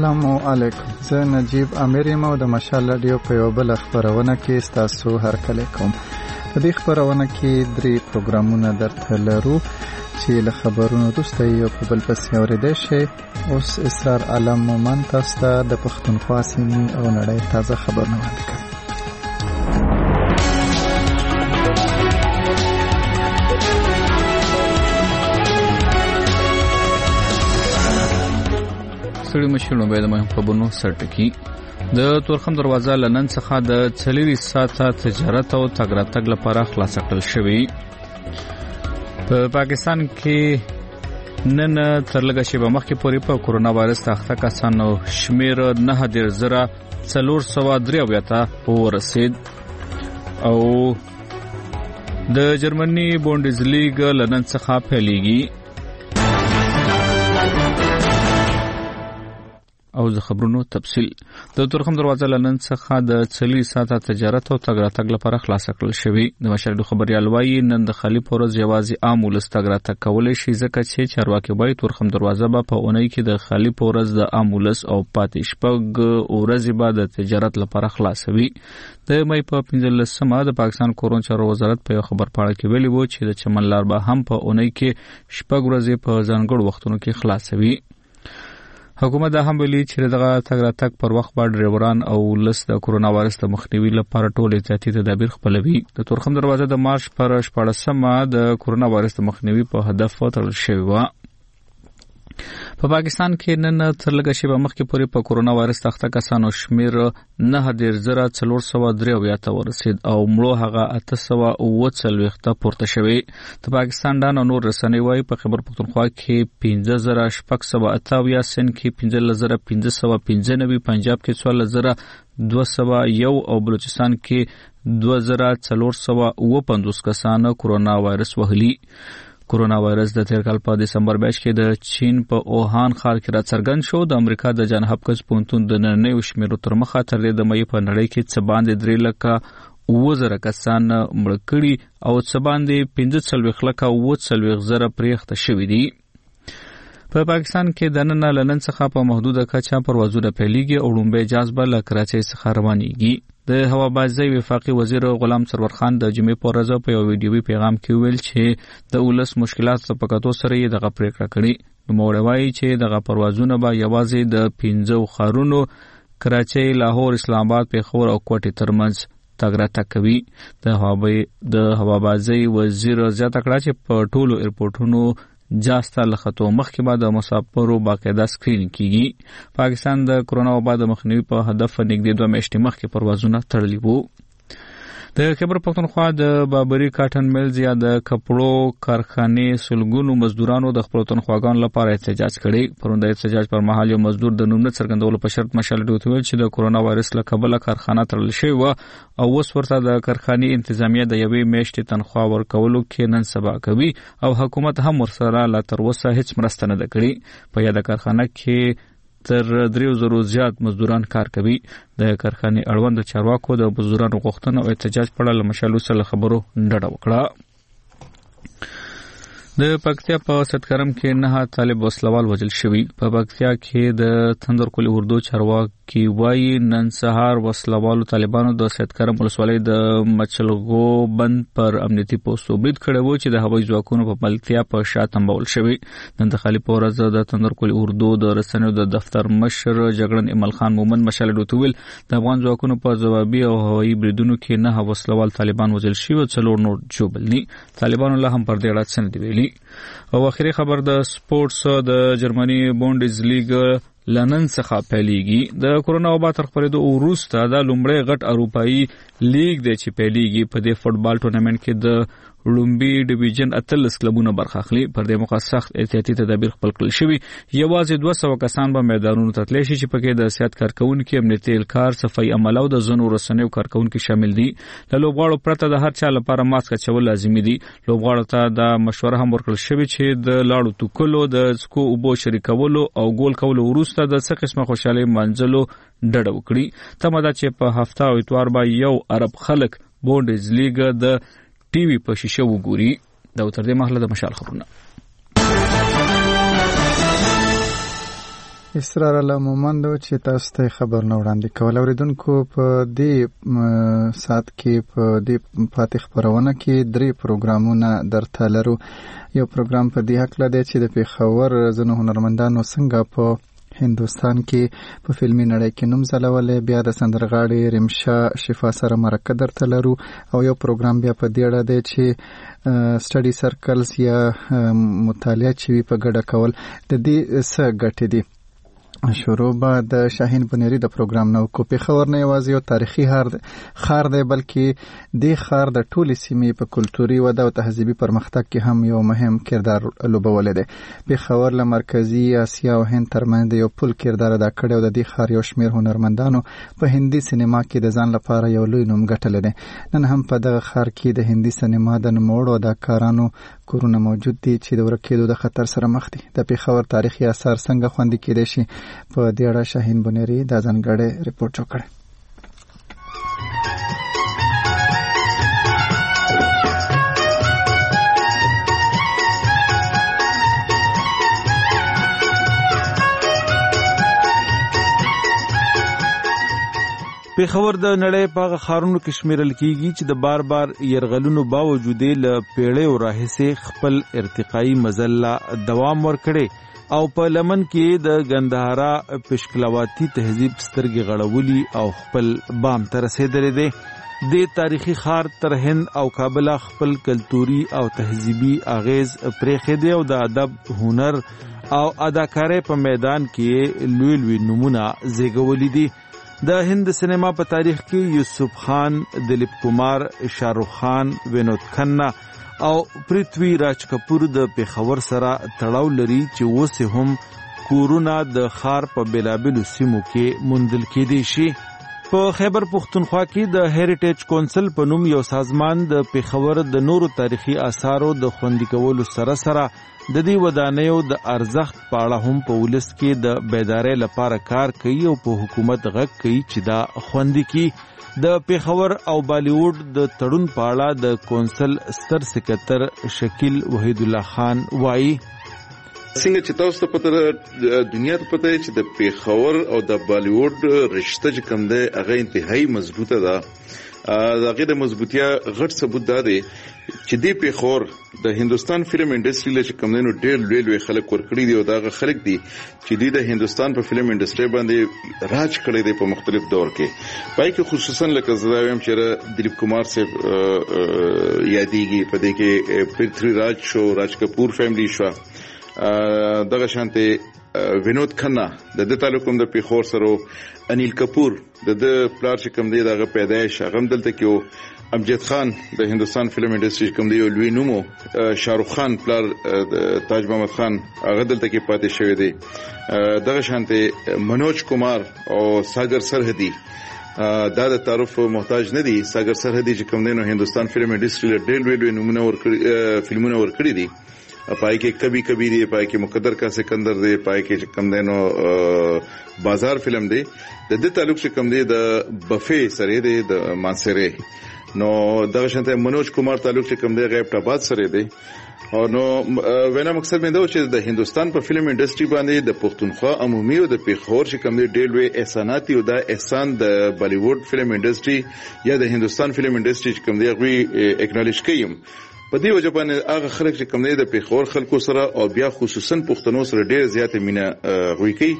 السلام علیکم. زه نجیب امیر یم او د مشال رادیو په یو بل خبرونه کې ستاسو هرکلی کوم. په دې خبرونه کې 3 پروګرامونه درته لرو چې له خبرونو وروسته یو په بل پسې اورېدای شئ. اوس اسرار عالم مومن تاسو ته د پښتونخوا سیمې او نړۍ تازه خبرونه وړاندې کوي. سړي مشرونو به د مهم خبرونو سرټکی د تورخم دروازه لنن څخه د 4 ساعته تجارت او تګ راتګ لپاره خلاص کړل شوی. په پاکستان کې نن تر لږه شیبه مخکې پورې په کورونا وایرس اخته کسانو شمیر 9,403 ته ورسید او د جرمني بوندسلیګا لنن څخه پیلېږي. او د خبرونو تفصیل د تورخم دروازه لنن څخه د 4 ساعته تجارت او تګ راتګ لپاره خلاص کړل شوی. د مشرد خبريال وايي نن د خالی پورز یوازې عام ولس تګ راتګ کولای شي ځکه چې چارواکي وايي تورخم دروازه په اونۍ کې د خالی پورز د عام ولس او پاتې شپږ ورځې بعد د تجارت لپاره خلاصوي. د مې په 15مه د پاکستان کورون چارو وزارت په خبر پاړه کې ویلي وو چې د چمن لار به هم په اونۍ کې شپږ ورځې په ځانګړو وختونو کې خلاصوي. حکومت دا هم ویلي چې دغه تګ راتګ پر وخت باندې ډرایوران او ولس د کورونا وایرس د مخنیوي لپاره ټول احتیاطي تدابیر خپلوي. د تورخم دروازه د مارچ پر 14مه د کورونا وایرس د مخنیوي په هدف وتړل شوی و. په پاکستان کې نن تر لږه شیبه مخکې پورې په کورونا وایرس اخته کسانو شمیر 9,403 ته ورسید او مړو هغه 840 ته پورته شوی. د پاکستان د نور رسنۍ وايي په خبر پښتونخوا کې 15,628 سن کې 15,595 پنجاب کې 14,201 او بلوچستان کې 2,450 کسان کورونا وایرس وهلي. کورونا وایرس د تیر کال په دسمبر میاشت کې د چین په اوهان ښار کې راڅرګند شو. د امریکا د جان هاپکینز پوهنتون د نننیو شمیرو تر مخه تر دې د مې په نړۍ کې څه باندې 3,00,000 کسان مړ کړي او څه باندې 15,40,000 پرېخته شوي دي. په پاکستان کې د نن لنن څخه په محدوده کچه پروازونه پیلېږي او لومبه جذبه له کراچۍ څخه روانېږي. د هوابازۍ وفاقي وزیر غلام سرور خان د جمعې په ورځ په یو ویډیوي پیغام کې ویل چې د ولس مشکلات په کتو سره یې دغه پریکړه کړې. نو وایي چې دغه پروازونه به یوازې د 15 ښارونو کراچۍ، لاهور، اسلام آباد، پیښور او کوټې ترمنځ تګ راتګ کوي. د هوابازۍ وزیر زیاته کړه چې په ټولو ایرپورټونو جاسته لخطو مخکې بعد د مسافرو باقاعده سکرینینګ کیږي. پاکستان د کورونا وبا د مخنیوي په هدف نږدې 2 میاشتې مخکې پروازونه تړلي وو. د خیبر پښتونخوا د بابری کاټن میلز یا د کپړو کارخانې سلګونو مزدورانو د خپل تنخواګانو لپاره احتجاج کړی. پروند احتجاج پر مهال یو مزدور د نوم نه څرګندولو په شرط مشال ډوت ویل چې د کورونا وایرس له کبله کارخانه تړل شوی و او اوس ورته د کارخانې انتظامیه د یوې میاشتې تنخوا ورکولو کې نن سبا کوي او حکومت هم ورسره لا تر اوسه هیڅ مرسته نه کړې. په یاده کارخانه کې تر 3,000 زیات مزدوران کار کوي. د کارخانې اړوند چارواکو د مزدورانو غوښتنه او احتجاج په اړه مشالو سره خبرو ډډه وکړه. د پکتیا په سدکرم کې 9 طالب وسلوال وژل شوی. په پکتیا کې د تندرکلی اردو چارواکي وايي نن سهار وسلوالو طالبانو د سدکرم ولسوالۍ د مچلغو بند پر امنیتي پوسټ برید کړی و چې د هوایي ځواکونو په ملتیا په شاتم بول شوی. نن د خالي پورز د تندرکلی اردو د رسنیو د دفتر مشر جګړن ایمل خان مومن مشال ډوتویل د افغان ځواکونو په ځوابي او هوایي بریدونو کې 9 وسلوال طالبان وژل شوی او 4 نور جوړبلني. طالبانو له هم پر دې اړه څه نه دی ویلي. او اخیری خبر د سپورتس د جرمني بوندسلیګا لنن څخه پیلېږي. د کورونا وبا تر خپرېدو وروسته د لومړی غټ اروپایي لیګ دی چې پیلېږي. په دې فوټبال ټورنمنت کې د لومبي ډیویژن 18 کلبونه برخه اخلي. پر دې موخه سخت احتیاطي تدابیر خپل کړل شوي. یوازې 200 کسان به میدانونو ته تللی شي چې پکې د صحت کارکونکو، امنیتي اهلکار، صفایي عمله او د ځینو رسنیو کارکونکو شامل دي. له لوبغاړو پرته د هر چا لپاره ماسک اچول لازمي دي. لوبغاړو ته د مشوره هم ورکړل شوې چې د لاړو توکلو، د څکو اوبو شریکولو او ګول کولو وروسته د څه قسمه خوشحالي منځلو ډډه وکړي. تمه ده چې په هفته او اتوار به یو عرب خلک بوندسلیګا د ټي وي په شیشه وګوري. دا تر دې مهاله د مشال خبرونه. اصرار الله مومند چې تاسو ته خبرونه وړاندې کول. اوریدونکو په دې ساعت کې په دې پاتې خبرونه کې 3 پروګرامونه درته لرو. یو پروګرام په دې حق لري چې د پیښور ځنو هنرمندانو څنګه په هندوستان کې په فلمي نړۍ کې نوم ځلولې، بیا د سندرغاړي رمشا شفا سره مرکه درته لرو، او یو پروګرام بیا په دې اړه دی چې سټډي سرکلز یا مطالعه چې وي په ګډه کول د دې څه ګټې دي. شروع به د شاهین بنيري د پروګرام نو کو په خبر نه یوازې یو تاریخي خار دی بلکې د خار د ټولې سیمې په کلتوري وده او تهذیبي پرمختګ کې هم یو مهم کردار لوبولی دی. په خبر له مرکزی اسیا او هند ترمنځ یو پل کردار ادا کړی او د دې خار یو شمیر هنرمندانو په هندي سینما کې د ځان لپاره یو لوی نوم ګټلی دی. نن هم په دغه خار کې د هندي سینما د نوموړو اداکارانو کورونه موجود دي چې د ورکېدو د خطر سره مخ دي. د پیښور تاریخي آثار څنګه خوندي کېدای شي، په دې اړه شاهین بنيري د ځانګړې ریپورت جوړ کړی. پیښور د نړۍ په ښارونو کې شمیرل کیږي چې د بار بار يرغلونو باوجود له پیړیو راهیسې خپل ارتقایي مزل دوام ورکړي او په لمن کې د ګندهارا پشکلاواتی تهذیب سترګې غړولي او خپل بام ته رسیدلې دي. د تاریخي ښار تر هند او کابل خپل کلتوري او تهذیبي اغیز پرېښی دی او د ادب، هنر او اداکارۍ په میدان کې لوی لوی نمونه زیږولي دي. د هند سینما په تاریخ کې یوسف خان، دلیپ کمار، شاهرخ خان، وینود کھنا او پرتوی راج کپور د پیښور سره تړاو لري چې اوس هم کورونه د ښار په بیلابیلو سیمو کې موندل کېدی شي. په خیبر پختونخوا کې د هیریټیج کونسل په نوم یو سازمان د پیښور د نورو تاریخي آثارو د خوندي کولو سره سره د دې ودانیو د ارزښت په اړه هم په ولس کې د بیدارۍ لپاره کار کوي او په حکومت غږ کوي چې دا خوندي کی. د پیښور او بالیووډ د تړون په اړه د کونسل ستر سکرټر شکیل وحید الله خان وایي څنګه چې تاسو ته پته دنیا ته پته چې د پیښور او د بالیووډ رشته چې کوم ده هغه انتهایی مضبوطه ده. دا غیر مضبوطیا غټ ثبوت ده چې د پیښور د هندستان فلم انډستری له کوم نه ډېر لوی خلک ورکړي دي او دا خلک دي چې د هندستان په فلم انډستری باندې راج کړی دی په مختلف دور کې. پای کې خصوصا لکه زراویم چې دلیپ کمار صاحب یادېږي، په دې کې پرتھوی راج شو، راج کپور فیملی شو، دغه شانته وینود کھنا د تعلقوم د پیښور سره، انیل کپور د پلار چې کوم دی دغه پیدایش هغه دلته کې، امجد خان د هندستان فلم انډستری کوم دی لوی نومو، شاهرخ خان پلار تاج محمد خان هغه دلته کې پاتې شوی دی، دغه شانته منوج کمار او ساگر سرحدي دا د تعارف محتاج نه دي. ساگر سرحدي چې کوم دی نو هندستان فلم انډستری له ډېر لوی نمونه ورکړي فلمونه ورکړي دي. پای کې کبھی کبھی دی، پای کې مقدر کا سکندر دی، پای کې کم دی نو بازار فلم دی. د دې تعلق چې کم دی د بفه سره دی د مانسره نو دغه شانته منوج کمار تعلق چې کم دی غیب آباد سره دی. او نو وینا مقصد مې دا چې د هندستان په فلم انډستری باندې د پښتونخوا عمومي او د پیښور چې کم دی ډېر لوی احسانات او دا احسان د بالیووډ فلم انډستری یا د هندستان فلم انډستری چې کم دی غوي اکنالج کيم. په دې وجه باندې هغه خلک چې کوم دی د پیښور خلکو سره او بیا خصوصا پښتنو سره ډېر زیات مینه غوي کوي.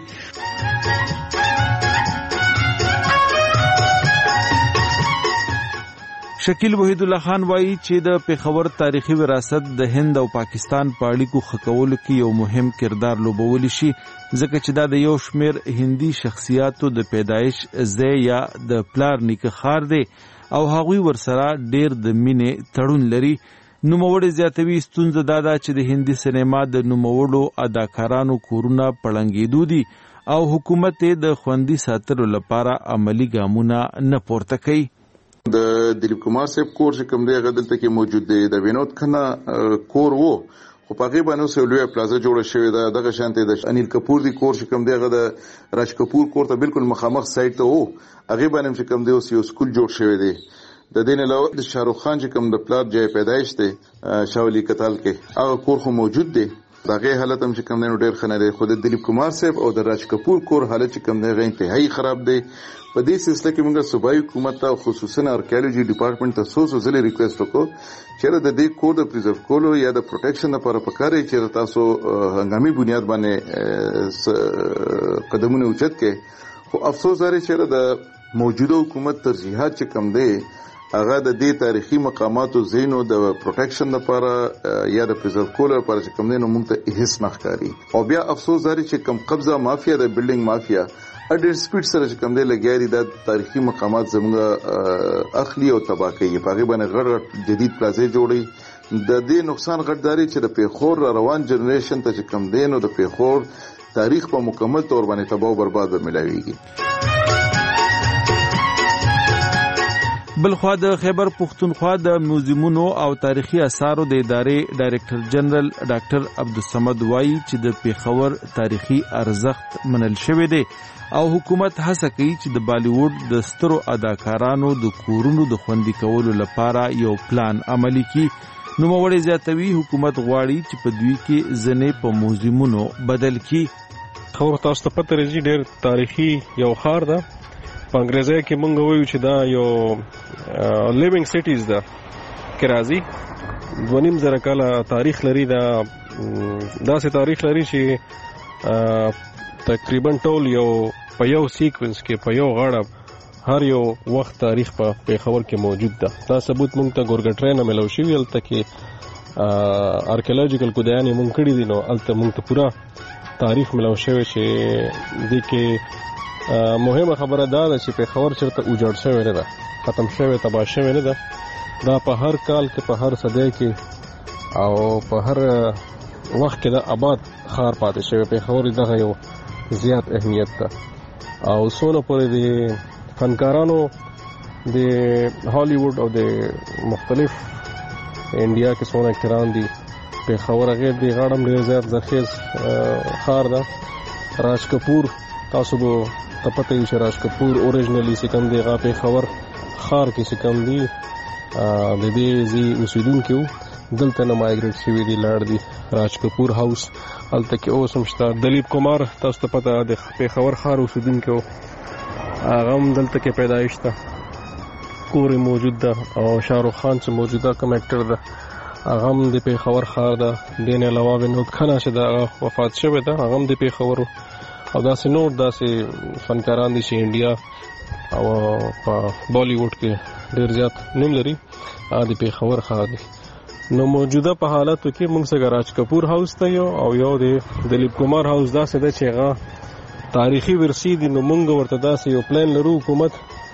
شکیل وحید الله خان وایي چې د پیښور تاریخي وراثت د هند او پاکستان په اړیکو ښه کولو کې یو مهم کردار لوبولی شي، ځکه چې دا د یو شمیر هندي شخصیاتو د پیدایش ځای یا د پلار نیکه ښار دی او هغوی ورسره ډېر د مینې تړون لري. نوموړی زیاتوي ستونزه دا ده چې د هندي سینما د نوموړو اداکارانو کورونه پړنګېدو دي او حکومت د خوندي ساتلو لپاره عملی ګامونه نه پورته کوي. د دلیپ کمار صاحب کور چې کوم دی هغه دلته کې موجود دی، د وینود کھنا کور وو خو په هغې باندې اوس لویه پلازه جوړه شوې ده. دغه شانتې د انیل کپور دی کور چې کوم دی هغه د راج کپور کور ته بالکل مخامخ سایډ ته وو، هغې باندې چې کوم دی اوس یو سکول جوړ شوی دی. د دې نه علاوه د شاهرخ خان چې کوم د پلار ځای پیدایش دی شاولی کتال کې هغه کور خو موجود دی. دغه حالت هم چې کوم نه ډېر خنه دی. خو د دلیپ کمار صاحب او د راج کپور کور حالت چې کوم دی انتهایی خراب دی. په دې سلسله کې موږ صوبایي حکومت ته خصوصا ارکیالوجي ډپارټمنټ ته څو ځله ریکوست وکړو چې د دې کور د پریزرو کولو یا د پروټیکشن لپاره پکاري چې تاسو هنګامي بنیاد باندې قدمونه اوچت کړئ. خو افسوس لري چې د موجوده حکومت ترجیحات چې کم دی هغه د دې تاریخي مقاماتو زینو د پروټیکشن لپاره یا د پریزرو کولو لپاره چې کم دی نو موږ ته هیڅ مخکاري. او بیا افسوس لري چې کم قبضه مافیا د بلډینګ مافیا اډر سپیډ سره چې کم دی لګیاري د تاریخي مقامات زموږ اخلي او تباہ کوي. په هغه باندې غړ جدید پلازې جوړي. د دې نقصان غټداري چې د پیښور روان جنریشن ته چې کم دی نو د پیښور تاریخ په مکمل تور باندې تباہ او برباد ملایويږي. بلخوا د خیبر پختونخوا د میوزیمونو او تاریخي اثارو د ادارې ډایریکټر جنرال ډاکټر عبدالصمد وایي چې د پیښور تاریخي ارزښت منل شوی دی او حکومت هڅه کوي چې د بالیووډ د سترو اداکارانو د کورونو د خوندي کولو لپاره یو پلان عملي کړي. نوموړی زیاتوي حکومت غواړي چې په دوی کې ځنې په موزیمونو بدل کړي. خو تاسو ته پته لري ډېر تاریخي یو ښار ده. په انګریزي کې مونږ وایو چې دا یو لیوینګ سټیز ده کې راځي 2.5 کاله تاریخ لري. دا داسې تاریخ لري چې تقریبا ټول یو په یو سیکوینس کې په یو غاړه هر یو وخت تاریخ په پیښور کې موجود ده. دا ثبوت مونږ ته ګورګټرین ملو شوی هلته کې آرکیولوژیکل کودیانې مونږ کړي دي نو هلته مونږ ته پورا تاریخ ملو شوی چې دې کې مهمه خبره دا ده چې پیښور چېرته اوجاړ شوی نه ده، ختم شوی تباه شوی نه ده. دا په هر کال کې په هر صدۍ کې او په هر وخت کې د آباد ښار پاتې شوی. پیښور دغه یو زیات اهمیت ده او څونه پورې د فنکارانو د هالیووډ او د مختلف انډیا کې څونه اکتران دي پیښور هغې د غاړه هم ډېر زیات زرخیز ښار ده. راج کپور تاسو به ته پته وي چې راج کپور اوریجنلی چې کوم دی هغه پیښور ښار کې چې کوم دی د دې ځای اوسېدونکي وو، دلته نه مایګریټ شوي دي لاړ دي. راج کپور هاوس هلته کې اوس هم شته. دلیپ کمار تاسو ته پته د پیښور ښار اوسېدونکی و، هغه هم دلته کې پیدایش ده، کور یې موجود ده. او شاهرخ خان چې موجوده کوم اکټر ده هغه هم د پیښور ښار ده. دې نه علاوه ونود کھنه چې د وفات شوی ده هغه هم د پیښور او داسې نور داسې فنکاران دي چې انډیا او په بالیووډ کې ډېر زیات نوم لري، د پیښور ښار دی. نو موجوده په حالاتو کې موږ څنګه راج کپور هاوس ته یو او یو د دلیپ کمار هاوس داسې ده چې هغه تاریخي ورثې دي. نو موږ ورته داسې یو پلان لرو حکومت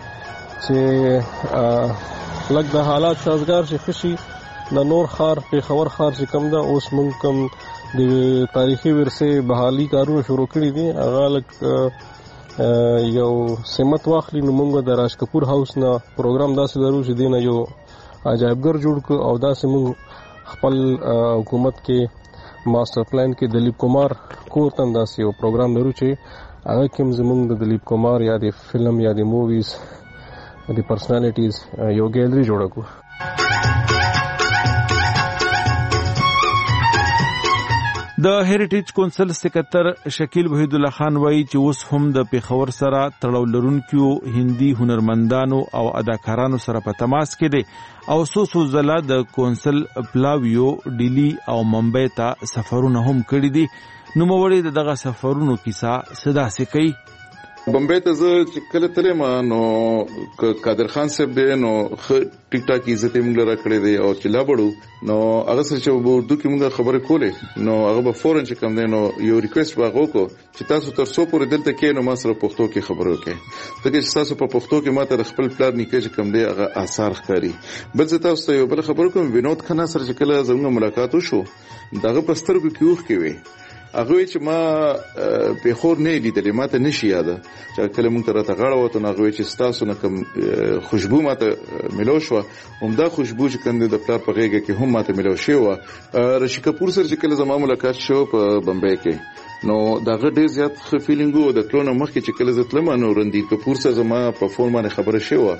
چې لږ د حالات سازګار چې ښه شي د نور ښار پیښور ښار چې کوم ده اوس موږ کوم د تاریخي ورثې بحالي کارونه شروع کړي دي هغه لږ یو سمت واخلي. نو موږ د راج کپور هاوس نه پروګرام داسې لرو چې دې نه یو عجایبګر جوړ کړو او داسې موږ خپل حکومت کې ماسټر پلان کې دلیپ کمار کور ته داسې یو پروګرام لرو چې هغه کې هم زموږ د دلیپ کمار یا د فلم یا د موویز د پرسنالټیز یو ګیلري جوړه کړو. د هریټیج کونسل سکرټر شکیل وحید الله خان وایي چې اوس هم د پیښور سره تړاو لرونکو هندي هنرمندانو او اداکارانو سره په تماس کې دي او څو ځله د کونسل پلاویو ډیلی او ممبئی ته سفرونه هم کړي دي. نوموړی دغه سفرونو کیسه صداسې کوي. بمبئی ته زه چې کله تلم نو قادر خان صاحب دی نو ټیک ټاک عزت یې موږ را کړی دی او چې لا بړو نو هغه سره چې په اردو کې موږ خبرې کولې نو هغه به فورن چې کوم دی نو یو ریکوست به هغه وکړو چې تاسو تر څو پورې دلته کې نو ما سره پښتو کې خبرې وکړئ ځکه چې تاسو په پښتو کې ماته خپل پلار نیکه چې کوم دی هغه آثار ښکاري. بل زه تاسو ته یو بل خبر کوم ونود کھنه سره چې کله زموږ ملاقات وشو دغه په سترګو کې اوښکې وي. هغه چې ما پیښور نه لیدلې ماته نشي یاده چې کله مونږ ته راته غاړه وته هغه چې تاسو نه کوم خوشبو ماته ملو شو همدا خوشبو چې کنده د پلار په غیږ کې هم ماته ملو شو. رشی کپور سره چې کله زما ملاقات شو په بمبئی کې نو داغه ډیر زیات ښه فیلینګ و د کلونه مخکې چې کله زتلم نو رندیر کپور سره زما په فون باندې خبره شوه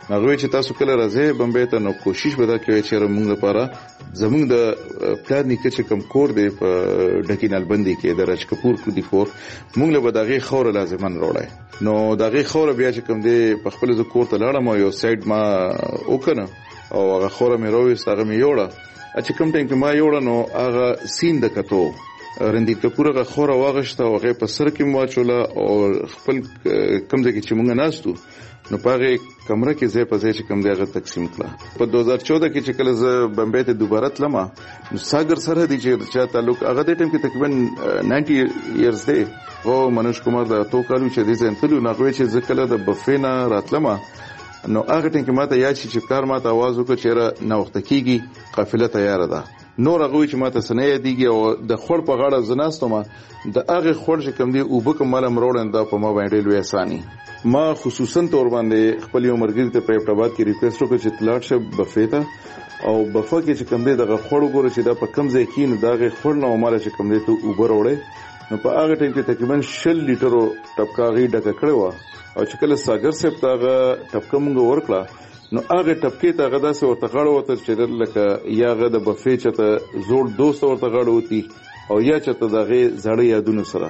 هغه چې تاسو کله راځي بمبئی ته نو کوشش وکړئ چې موږ لپاره زموږ د پلان نیکه چې کم کور دی په ډکینال بندي کې د راج کپور کو دی فور موږ له بداغي خور لازمان وروړای نو داغي خور بیا چې کم دی په خپل ز کور ته لاړم یو سایډ ما وکنه او هغه خور مې رويست هغه مې یوړه چې کوم ټیم کې ما یوړه نو هغه سین د کتو رندیر کپور هغه خور واغشته او هغه په سر کې مواچوله او خپل کمزې کې چې مونږ ناستو نو پاره کمره کې ځای په ځای چې کوم دیغه تقسیم کړه په 2014 کې چې کله زه بمبئی ته دوباره تلم نو ساګر سره دی چې تعلق هغه د ټیم کې تقریبا 90 ایرز دی او منوش کمار د تو کالو چې دې ځنتلو نو غوي چې ځکه د بفینا راتلم نو هغه ټیم کې ماته یاد شي چې کار ماته आवाज وکړ چې را نه وخت کېږي قافله تیار ده نور هغه چې ماته سنې دیږي او د خور په غاړه زناستم د هغه خور چې کوم دی او بکم مال مروړنده په ما باندې لوي اساني ما خصوصا تور باندې خپل یو مرګ ته په ابتداء کې ریکوست وکړ چې تلاټ شه بفیتا او بفا کې چې کوم دی دغه خور وګوره چې دا په کم ځای کې نه دغه خور نو مال چې کوم دی ته اوبر وړي نو په هغه ټیم کې تقریبا 6 لیټرو ټپکاغي ډکه کړو او چې کله ساګر صاحب تاغه ټپکه مونږ ورکړه نو هغه ټپکې تاغه داسې ورته غاړه وته چې لکه یاغه د بفې چته زوړ دوست ورته غاړه وتی او یا چته دغه زړې یادونه سره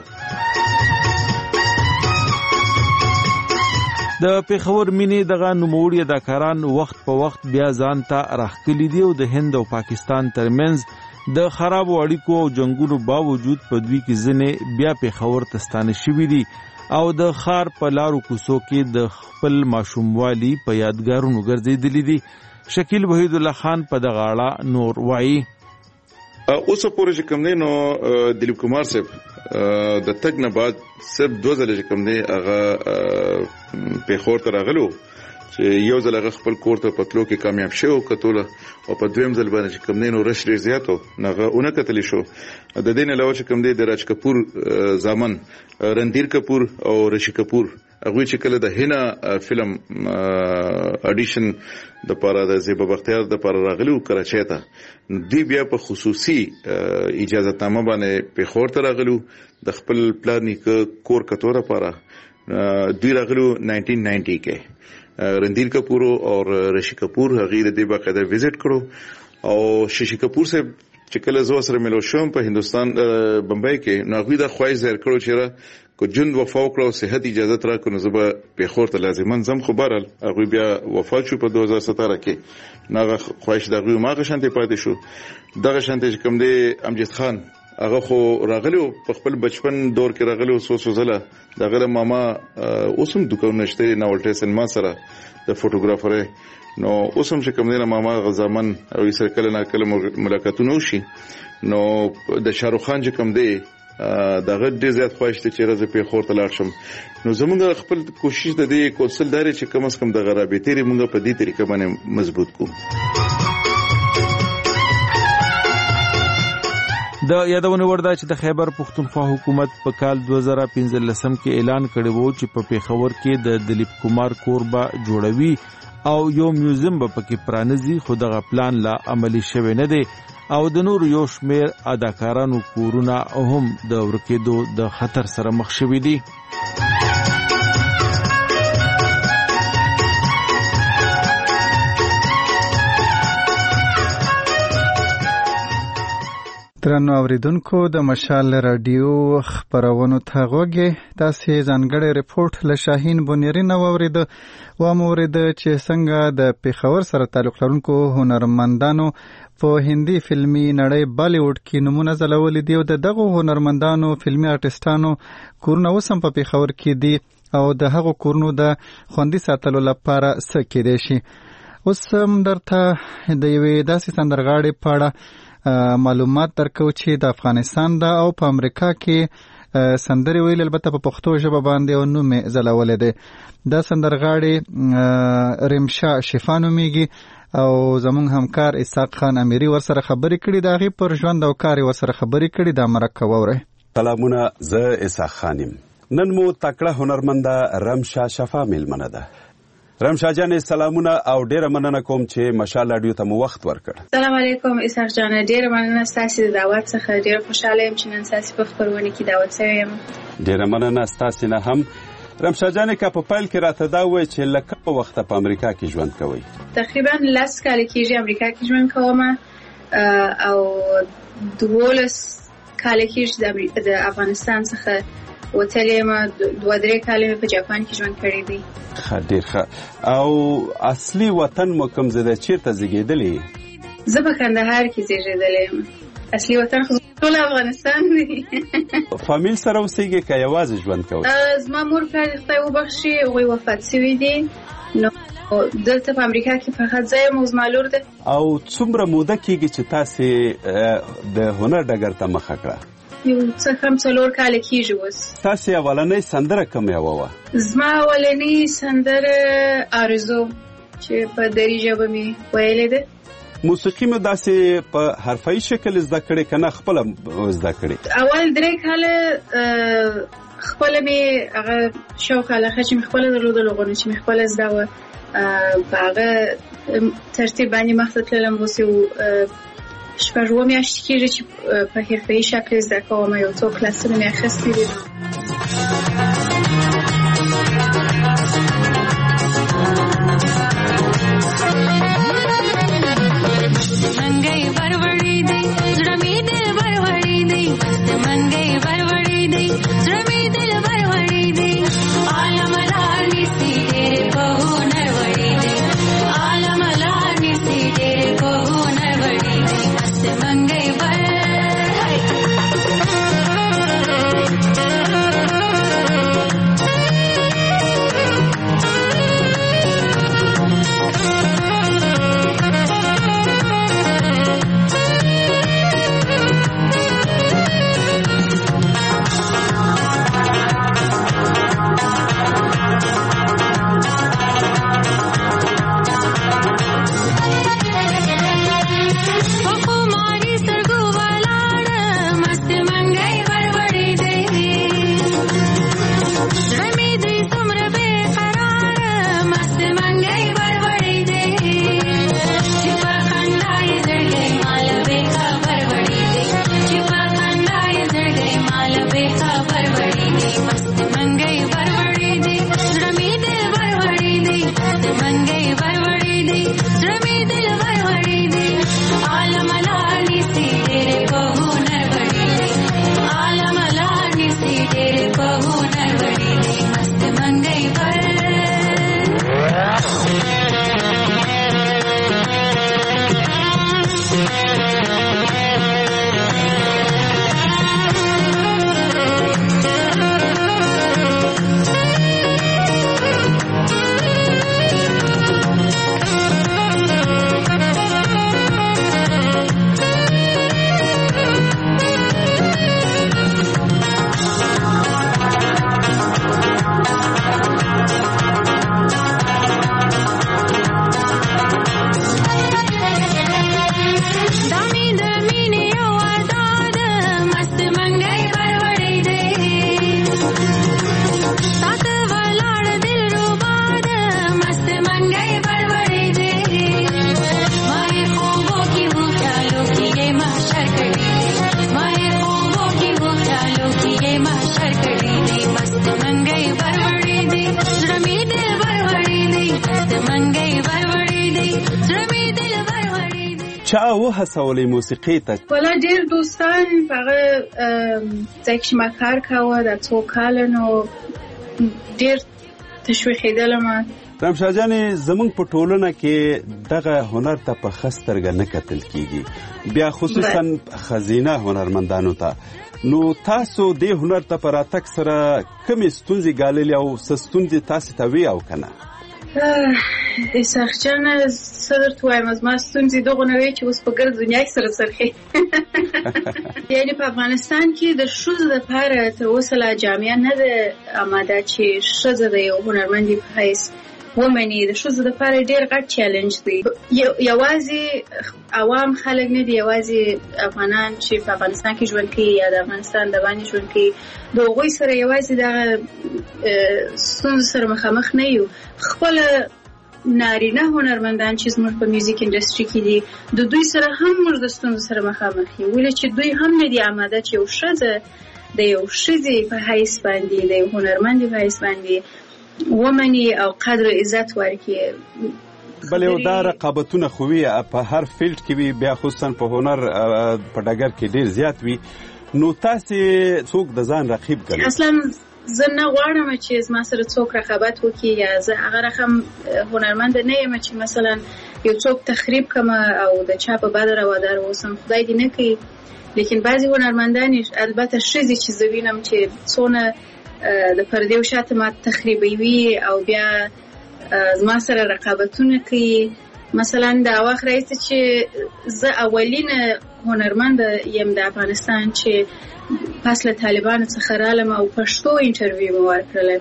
د پیښور مینې دغه نوموړي اداکاران وخت په وخت بیا ځان ته راخکلي دي او د هند او پاکستان ترمنځ د خراب اړیکو او جنگونو باوجود په دوی کې ځنې بیا پیښور ته ستانه شوي دي او د خار په لارو کوڅو کې د خپل ماشوموالي په یادګارونو ګرځېدلي دي. شکیل وحید الله خان په دغه اړه نور وایي. اوس پورې چې کوم دی نو دلیپ کمار صاحب د تګ نه بعد صرف 2 ځله چې کوم دی هغه پیښور ته راغلو چې یو ځل هغه خپل کور ته پتلو کې کامیاب شو کتل او په دویم ځل باندې چې کوم دی نو رش ډیر زیاتو نغه اونې کتلی شو د دین علاوه چې کوم دی د راج کپور زامن رندیر کپور او رشی کپور هغه چې کله د هینا فلم اډیشن د پاره د زیبا بختیار د پاره راغلو کراچۍ ته دی بیا په خصوصي اجازه نامه باندې په خور ته راغلو د خپل پلانې کور کتوره پاره دوی راغلو 1990 کې رندیر کپور او رشی کپور هغه د دې باقاعده وزټ کړو او ششی کپور صاحب چې کله زو سره ملو شوم په هندستان بمبئی کې نو هغه د خواهش ظاهر کړو چې کو جون وفا وکړو صحت اجازه تر کو نو زبا په خور ته لازمن زم خبرل هغه بیا وفات شو په 2017 کې ناغه خواهش دغه ما غشنته پاتې شو دغه شانته کوم دی امجد خان هغه خو راغلو په خپل بچپن دور کې راغلو سوسو زله دغه ماما اوسم دکان نشته نه ولټه سینما سره د فوټوګرافر نو اوسم چې کوم دی ماما غزامن او یې کله نه کله ملاقاتونه وشي نو د شاروخ خان چې کوم دی دغه ډیر زیات خواهش ته چې راځي په خور ته لاړ شم نو زموږ خپل کوشش د دې کونسل داري چې کم از کم د غرابې تیری موږ په دې طریقه باندې مضبوط کو. د یادونه ورده چې د خیبر پختونخوا حکومت په کال 2015 کې اعلان کړی وو چې په پیښور کې د دلیپ کمار کوربه جوړوي او یو میوزیم به پکې پرانیزي خو دغه پلان لا عملی شوی نه دی او د نور یو شمیر اداکارانو کورونه هم د ورکېدو د خطر سره مخ شوي دي. درنو اوریدونکو د مشال رادیو خبرونو ته غوږی تاسو ځانګړی ریپورت له شاهین بونیری نو اورید و مورید چې څنګه د پیښور سره تعلق لرونکو هنرمندانو په هندي فلمي نړۍ بالیوډ کې نمونه ځلولې دی او دغه هنرمندانو فلمي آرټستانو کورونه وسم په پیښور کې دي او د هغو کورونو د خوندي ساتلو لپاره څه کېدای شي. اوس هم درته د یوې داسې سندرغاړې په اړه معلومات درکو چې د افغانستان د او په امریکا کې سندري ویل البته په پښتو ژبه باندې او نوم زلولې ده. د سندرغاړي رمشا شفانو میږي او زمون همکار اسحاق خان امیری ورسره خبرې کړې دا غي پر ژوند او کار ورسره خبرې کړې د مرکه وره. سلامونه زه اسحاق خانم. نن مو تکړه هنرمند رمشا شفا ملمنه ده. رمشا جان سلامونه او ډیره مننه کوم چې مشال رادیو ته مو وخت ورکړ. سلام علیکم اسحاق جان ډیره مننه ستاسو د دعوت څخه ډیره خوشاله یم چې نن تاسو په خبرونه کې دعوت شوم. ډیره مننه ستاسو نه هم. رمشا جانې که په پیل کې راته دا ووایې چې له کومه وخته په امریکا کې ژوند کوئ؟ تقریبا 10 کاله کېږي امریکا کې ژوند کوم او 12 کاله کېږي د افغانستان څخه وتلې یم. 2-3 کاله مې په جاپان کې ژوند کړی دی. ښه، ډېر ښه. او اصلي وطن مو کوم ځای دی؟ چېرته زېږېدلې؟ زه په کندهار کې زېږېدلې یم. اصلي وطن خو ټول افغانستان دی. فامیل سره اوسېږئ که یوازې ژوند کوئ؟ زما مور پلار دې خدای وبخښي هغوی وفات شوي دي، نو دلته په امریکا کې فقط زه یم او زما لور ده. او څومره موده کېږي چې تاسې د هنر ډګر ته مخه کړه؟ یو څه کم 4 کاله کېږي اوس. تاسې اولنۍ سندره کومه یوه وه؟ زما اولنۍ سندره آرزو چې په دري ژبه مې ویلې ده. موسیقي مې داسې په حرفه‌ایي شکل زده کړې که نه خپله زده کړې؟ اول 3 کاله خپله مې هغه شوق علاقه چې مې خپله درلودله غواړم چې مې خپله زده وه په هغه ترتیب باندې مخته تللم. اوس یو 6 میاشتې کېږي چې په حرفه‌ایي شکل زده کوم. یو څو کلاسونه مې اخیستي دي. چا وهڅولې موسیقۍ ته؟ ولا ډېر دوستان هغه ځای کې ما کار کاوه د 2 کاله، نو ډېر تشویقېدلم. رمشا جانې زمونږ په ټولنه کې دغه هنر ته په ښه سترګه نه کتل کېږي، بیا خصوصا ښځینه هنرمندانو ته. نو تاسو دې هنر ته په راتګ سره کومې ستونزې ګاللې او څه ستونزې تاسې ته وې او که نه؟ اسحاق جانه څه درته ووایم، زما ستونزې دغونه وې چې اوس په ګرد دنیا کې سره څرخي. یعنې په افغانستان کې د ښځو دپاره تر اوسه لا جامعه نه ده اماده چې ښځه د یو هنرمندې په حیث ومني. د ښځو دپاره ډېر غټ چیلنج دی. یوازې عوام خلک نه دي، یوازې افغانان چې په افغانستان کې ژوند کوي یا د افغانستان د باندې ژوند کوي، د هغوی سره یوازې دغه ستونزو سره مخامخ نه یو. خپله نارینه هنرمندان چې زموږ په میوزیک انډسټري کې دي، د دوی سره هم موږ د ستونزو سره مخامخ یو، ولې چې دوی هم نه دي آماده چې یو ښځه د یو ښځې په حیث باندې د یو هنرمندې په حیث باندې ومني او قدر عزت ورکړي. بلې دا رقابتونه خو وي په هر فیلډ کې وي، بیا خصوصا په هنر په ډګر کې ډېر زیات وي. نو تاسې څوک د ځان رقیب ګڼئ؟ اصلا زه نه غواړم چې زما سره څوک رقابت وکړي یا زه هغه رقم هنرمند نه یم چې مثلا یو څوک تخریب کړم او د چا په بده روادار اوسم. خدای دې نه کوي. لیکن بعضې هنرمندان البته ښځې چې زه وینم چې څونه د پردې شاته ما تخریبوي او بیا زما سره رقابتونه کوي. مثلا د وخت راځي چې زه اولینه هنرمند یم د افغانستان چې پس له طالبانو څخه رالم او پښتو انټرویو مې ورکړله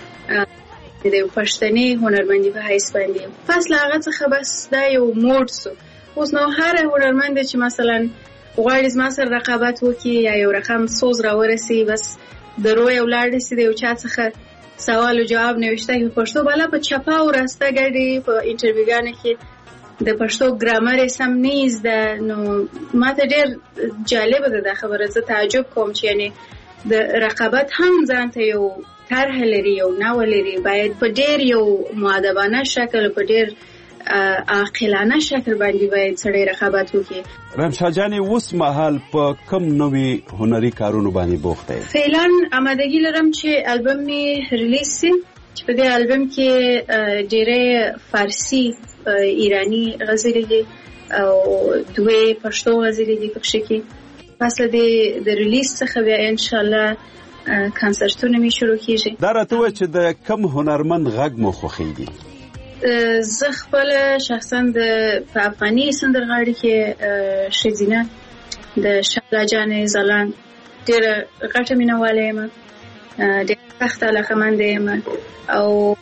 د یو پښتني هنرمندې په حیث باندې. پس له هغه څخه بس دا یو موډ سو. اوس نو هر هنرمند چې مثلا غواړي زما سره رقابت وکړي یا یو رقم سوز راورسي، بس د روی ولاړ شي د یو چا څخه سوال و جواب نوشته په پښتو بالا په چپا او راسته ګډي په انټرویوګانو کې د پښتو ګرامر سم نه زده. نو ماته ډېر جالبه ده دا خبره. زه تعجب کوم چې یعنی د رقابت هم ځان ته یو طرح لري، یو نوع لري. باید په ډېر یو مؤدبانه شکل، په ډېر عاقلانه شکل باندې باید سړی رقابت وکړي. رمشا جانې اوس مهال په کوم نوي هنري کارونو باندې بوخته یې؟ فعلا آمادګي لرم چې البم مې ریلیز شي، چې په دې البم کې ډېرې فارسي ایرانی غزلې دي او دوی پښتو غزلې دي پکښې کې. پس له د ریلیز څخه بیا انشاءالله کنسرتونه مې شروع کېږي. دا راته ووایه چې د کوم هنرمند غږ مو خوښېږي؟ زه خپله شخصا په افغاني سندرغاړي کې ښځینه د شهلا جانې ځلاند ډېره غټه مینهواله یم، ډېره سخته علاقه‌منده یم. او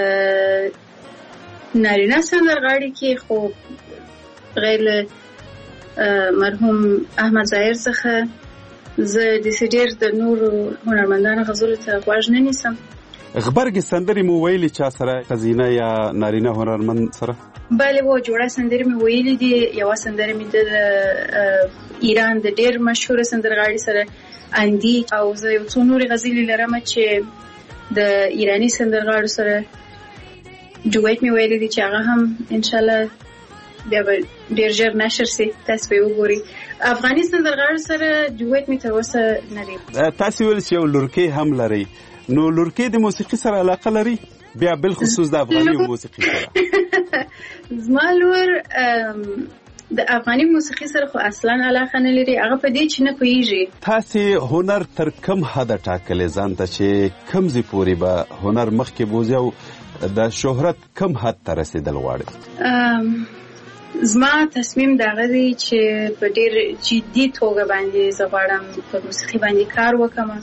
نارینه سندرغاړي کې خو غیر له مرحوم احمد ظاهر څخه زه داسې ډېر د نورو هنرمندانو غزلو ته غوږ نه نیسم. غبرګې سندرې مو ویلي چا سره، ښځینه یا نارینه هنرمند سره؟ بله و جوړه سندرې مې ویلي دي. یوه سندره مې د ایران د ډېر مشهوره سندرغاړي سره اندی، او زه یو څو نورې غزلې لرم چې د ایراني سندرغاړو سره ډویټ مې ویلي دي چې هغه هم انشاءالله بیا به ډېر ژر نشر سي، تاسو به وګورئ. افغاني سندرغاړو سره ډویټ مې تر اوسه نه دی. تاسو ویل چې یو لورکۍ هم لرئ، نو لورکۍ د موسیقي سره علاقه لري؟ بیا بالخصوص د افغاني موسیقي سره؟ زما لور د افغاني موسیقي سره خو اصلا علاقه نه لري، هغه په دې چې نه پوهیږي. تاسې هنر تر کم حده ټاکلی ځان ته چې کم ځای پورې به هنر مخکې بوځي او د شهرت کم حد ته رسېدل غواړي؟ زما تصمیم دغه دی چې په ډېر جدي توګه باندې زه غواړم په موسیقي باندې کار وکړم.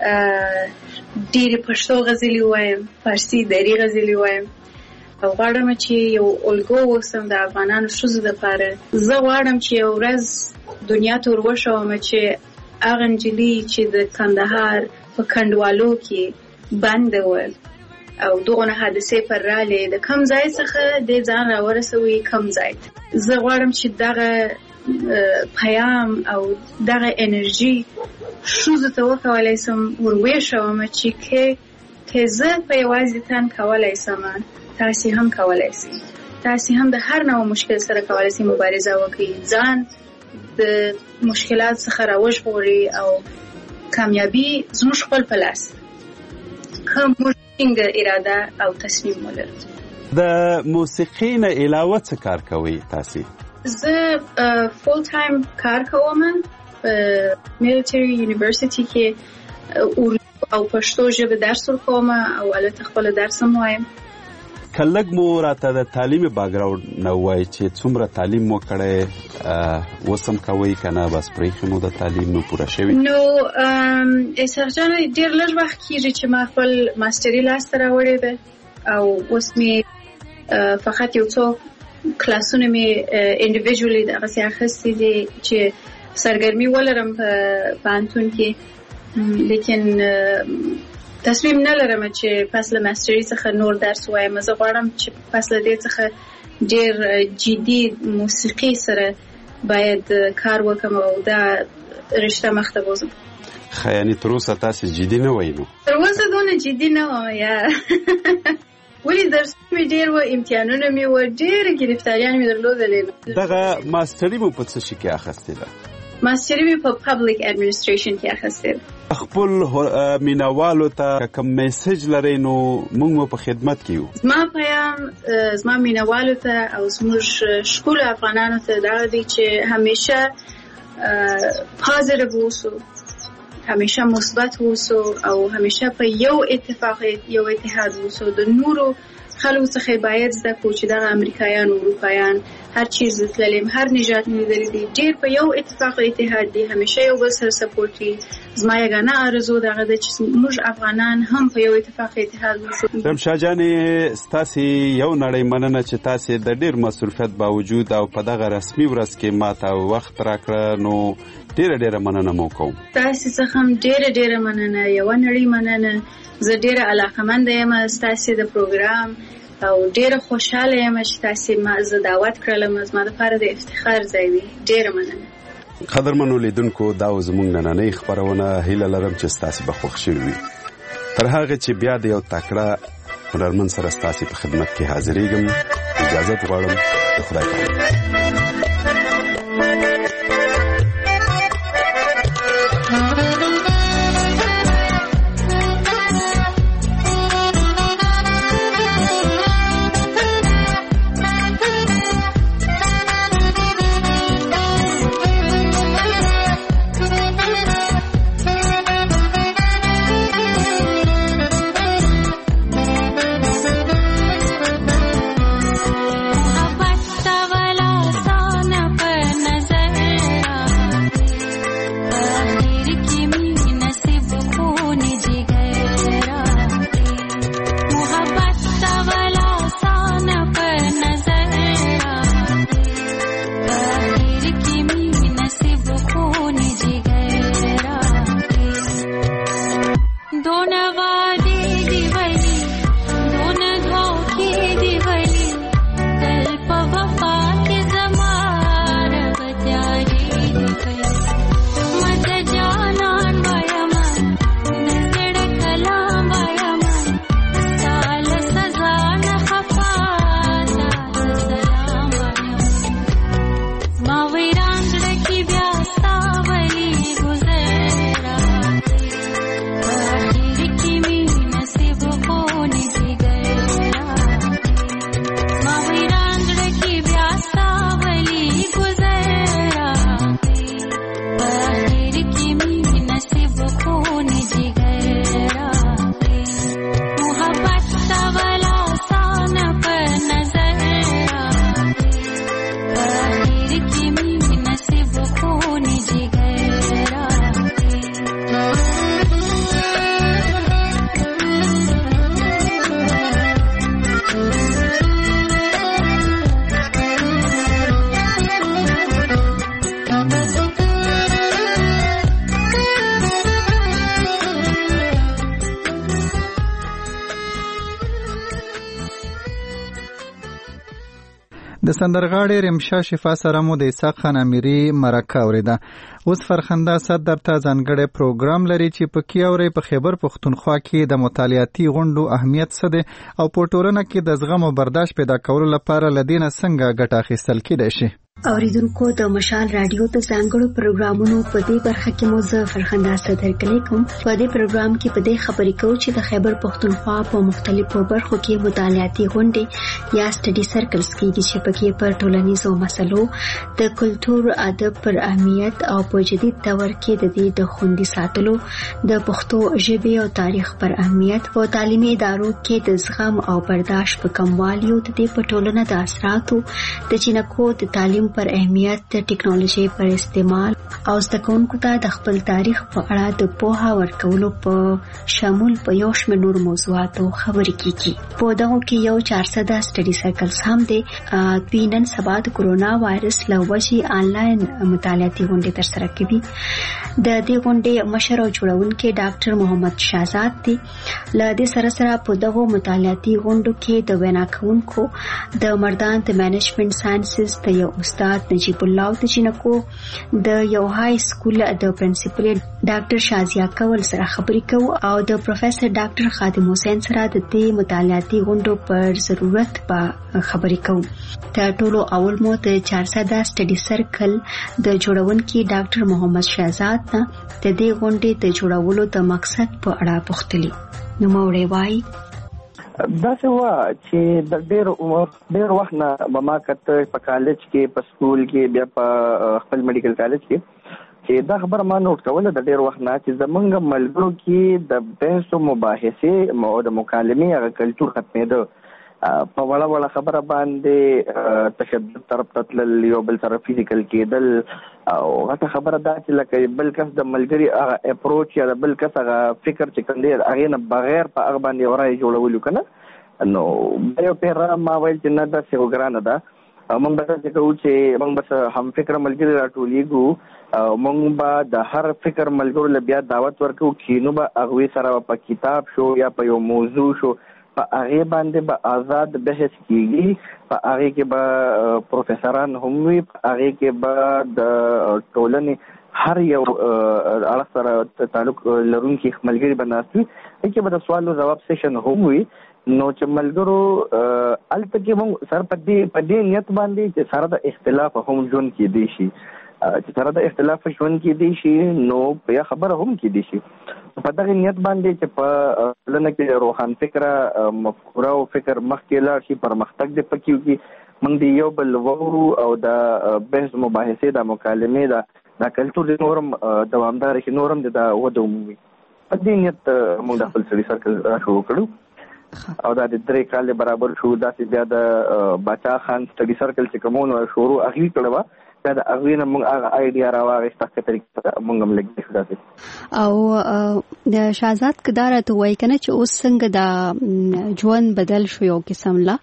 ډېرې پښتو غزلې ووایم، فارسي دري غزلې ووایم او غواړم چې یو الګو اوسم د افغانانو ښځو دپاره. زه غواړم چې یو ورځ دنیا ته وروښوم چې هغه نجلۍ چې د کندهار په کنډوالو کې بنده وه او دغه حادثې پر رالې د کم ځای څخه د ځان راورسوي کم ځای. زه غواړم چې دغه پیام او دغه انرژي ښځو ته وکولی سم، ورویښوم چې که زه په یوازې تن کولی سم، تاسې هم کولی سئ. تاسې هم د هر نوع مشکل سره کولی سئ مبارزه وکړئ، ځان د مشکلات څخه راوژغورئ او کامیابي زموږ خپل په لاس که موږ څنګه اراده او تصمیم ولرو. د موسیقۍ نه علاوه څه کار کوئ تاسې؟ زه فول ټایم کار کوم په میلیټري یونیورسيټي کې اردو او پښتو ژبه درس ورکوم او البته خپل درس هم وایم. که لږ مو راته د تعلیمي باکګراوند نه ووایئ چې څومره تعلیم مو کړی، اوس هم کوئ که نه بس پرېښې مو د تعلیم نو پوره شوي؟ نو اسحاق جان ډېر لږ وخت کېږي چې ما خپل ماسټري لاسته راوړې ده او اوس مې فقط یو څو کلاسونه مې انډیویژولي دغسې اخیستي دي چې سرګرمي ولرم په پوهنتون کې. لیکن تصمیم نه لرم چې پس له ماسټري څخه نور درس وایم. زه غواړم چې پس له دې څخه ډېر جدي موسیقي سره باید کار وکړم او دا رشته مخته بوزم. یعنی تر اوسه تاسو جدي نه وای نو؟ تر اوسه دونه جدي نه وم یا ولې درس مې ډېر و امتحانونه مې و ډېر ګرفتاریان مې درلودلې. دغه ماستري مو په څه شي کې اخیستې ده؟ ماستري مې په پبلک اډمنسټریشن کې اخیستې ده. خپل مینوالو ته کوم میسج لرئ نو موږ مو په خدمت کې یو. زما پیغام زما مینوالو ته او زموږ شکول افغانانو ته دا دی چې همیشه پازیټیو اوسو، همیشه مثبت اوسو او همیشه په یو اتفاق یو اتحاد اوسو. د نورو خلکو څخه باید زده کړو چې دغه امریکایان او اروپایان هر چیز تللیم هر نجات لیدلې دي ډېر په یو اتفاق اتحاد دي، همیشه یو بل سره سپورټ کوي. زما یګانه آرزو دغه ده چې موږ افغانان هم په یو اتفاق اتحاد اوسو. رمشا جانې ستاسو یو نړۍ مننه چې تاسو د ډېر مصروفیت باوجود او په دغه رسمي ورځ کې ماته وخت راکړه نو ډېر مننه مو کوم. تاسو څخه هم ډېر مننه، یو نړۍ مننه. زه ډېر علاقمند یم تاسو د پروګرام او ډېر خوشاله یم چې تاسو ما زه دعوت کړلم. زما لپاره د افتخار ځای وي. ډېر مننه. قدرمنو لیدونکو دا زموږ نننۍ خبرونه هیله لرم چې تاسو به خوښ شئ وي. تر هغه چې بیا د یو تکړه هنرمند سره تاسو په خدمت کې حاضرېږم اجازه غواړم. خدای پاک. د سندرغاړي رمشا شفا سره مو د اسحاق خان امیری مرکه اوریده. اوس فرخنده صد درته ځانګړی پروګرام لري چې په کې اوري په خیبر پښتونخوا کې د مطالعاتي غونډو اهمیت څه دی او په ټولنه کې د زغم او برداشت پیدا کولو لپاره لدینه څنګه ګټه اخیستل کیدای شي. اوریدونکو د مشال رادیو ته ځانګړو پروګرامونو په دې برخه کې مو زه فرخنده صدر کلی کوم. په دې پروګرام کې په دې خبرې کوو چې د خیبر پښتونخوا په مختلفو برخو کې مطالعاتي غونډې یا سټډي سرکلز کېږي چې پکې پر ټولنیزو مسلو د کلتور ادب پر اهمیت او په جدید دور کې د دې د خوندي ساتلو د پښتو ژبې او تاریخ پر اهمیت په تعلیمي ادارو کې د زغم او برداشت په کموالي او د دې په ټولنه د اثراتو د چینکو د تعلیم پر اهمیت د ټیکنالوژي پر استعمال او زده کوونکو ته د خپل تاریخ په اړه د پوهه ورکولو په شامل په یو شمېر نور موضوعاتو خبرې کیږي. په دغه کې یو 400 سټډي سرکلز هم دي. نن سبا د کورونا وایرس له وجې آنلاین مطالعاتي غونډې ترسره کوي. د دې غونډې مشر او جوړونکي ډاکټر محمد شهزاد دي. له دې سره سره په دغه مطالعاتي غونډو کې د وینا کوونکو د مردان د مینجمنت ساينسز د یو استاد نجیب الله د جنکو د یو های سکول د پرنسپل ډاکټر شازیا کول سره خبرې کوو او د پروفیسور ډاکټر خادم حسین سره د دې مطالعاتي غونډو پر ضرورت په خبرې کوو. تر ټولو اول مو د 400 سټډي سرکل د جوړونکي ډاکټر محمد شهزاد نه د دې غونډې د جوړولو د مقصد په اړه پوښتلي. نو موري وای دا څه وا چې د ډېر وخت نه ما کته په کالج کې په سکول کې بیا په خپل میډیکل کالج کې چې دا خبر ما نوٹ کوله د ډېر وخت نه چې زمونږ ملګرو کې د بحث او مباحثه او د مکالمې هغه کلچر ختمېده. په وړه خبره باندې تشدد طرف ته تلل، یو بل سره فزیکل کېدل او هغه خبره دا چې لکه بل کس د ملګری هغه اپروچ یا د بل کس هغه فکر چې کوم دی هغه نه بغیر په هغه باندې ورای جوړولو کنه. نو یو پیر ما ویل چې نه دا څه وګرانه ده. موږ به څه کوو چې موږ بس هم فکر ملګری راټولېږو، موږ به د هر فکر ملګرو له بیا دعوت ورکو کینو به هغه سره په کتاب شو یا په یو موضوع شو په هغه باندې به آزاد بحث کیږي، په هغه کې به پروفیسوران هم وي، په هغه کې به د ټولنې هر یو اړخ سره تعلق لرونکي ملګري بناستي چې به د سوال او جواب سیشن هم وي. نو چې ملګرو الته کې موږ سر په دې نیت باندې چې سره د اختلاف هم ژوند کې دی شي، چې سره د اختلاف ژوند کې دی شي نو بیا خبره هم کې دی شي. په دغه نیت باندې چې په لنه کې روحان فکره مفکوره او فکر مخکې لاړ شي، پرمختګ د پکیو کې موږ دی یو بل وورو او د بحث مباحثه د مکالمې د کلچر د نورم دوامدار شي، نورم د وده عمومي. په دې نیت موږ د خپل سړي سرکل شروع کړو او دا د 3 کال برابر شو. دا چې بیا د باچا خان سټډي سرکل چې کومونه شروع اخلي کړو دا د اغوینه موږ هغه آیډیا راوغښته په طریقه موږ هم لګې شو. او د شهزاد کدارته وای کنه چې اوس څنګه د ژوند بدل شو یو قسم لا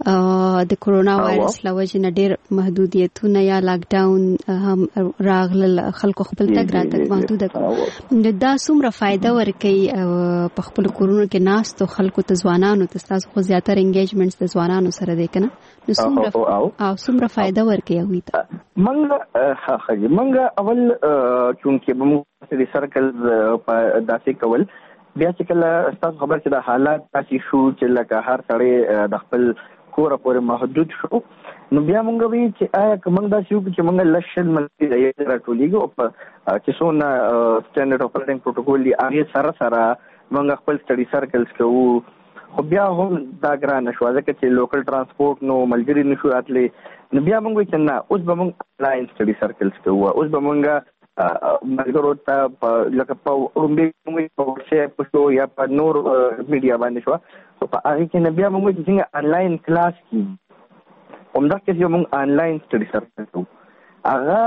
د کورونا وایرس لوجه نه ډېر محدودیتونه یا لاک ډاون هم راغله، خلکو خپل تګ راتګ محدود کړ. دا څومره فائدہ ورکوي په خپل کورونو کې ناس ته خلکو ته ځوانانو ته تاسو خو زیاتره انګیجمنټس د ځوانانو سره دی کنه، نو څومره فائدہ ورکوي هغه ته؟ منګه اول چونکه موږ د سرکل په داسې کول بیا چې کله تاسو خبر چې د حالات تاسو شو چې لکه هر سړی د خپل کور پورې محدود شو، نو بیا موږ وی چې آیا موږ دا شو چې موږ لشل ملي راټولېږو چې څونه سټانډرډ اپریټینګ پروتوکول دی هغه سره موږ خپل سټډي سرکلز کوو. خو بیا هم دا ګران شو ځکه چې لوکل ترانسپورت نو ملګری نشو اتلې. نو بیا موږ چې نه اوس به موږ آنلاین سټډي سرکلز کوو، اوس به موږ ملګرو ته لکه په رومبي موږ په واتساپ شو یا په نور میډیا باندې شو په هغه کې نه بیا موږ چې څنګه آنلاین کلاس کی همدا کې موږ آنلاین سټډي سرکل کوو. هغه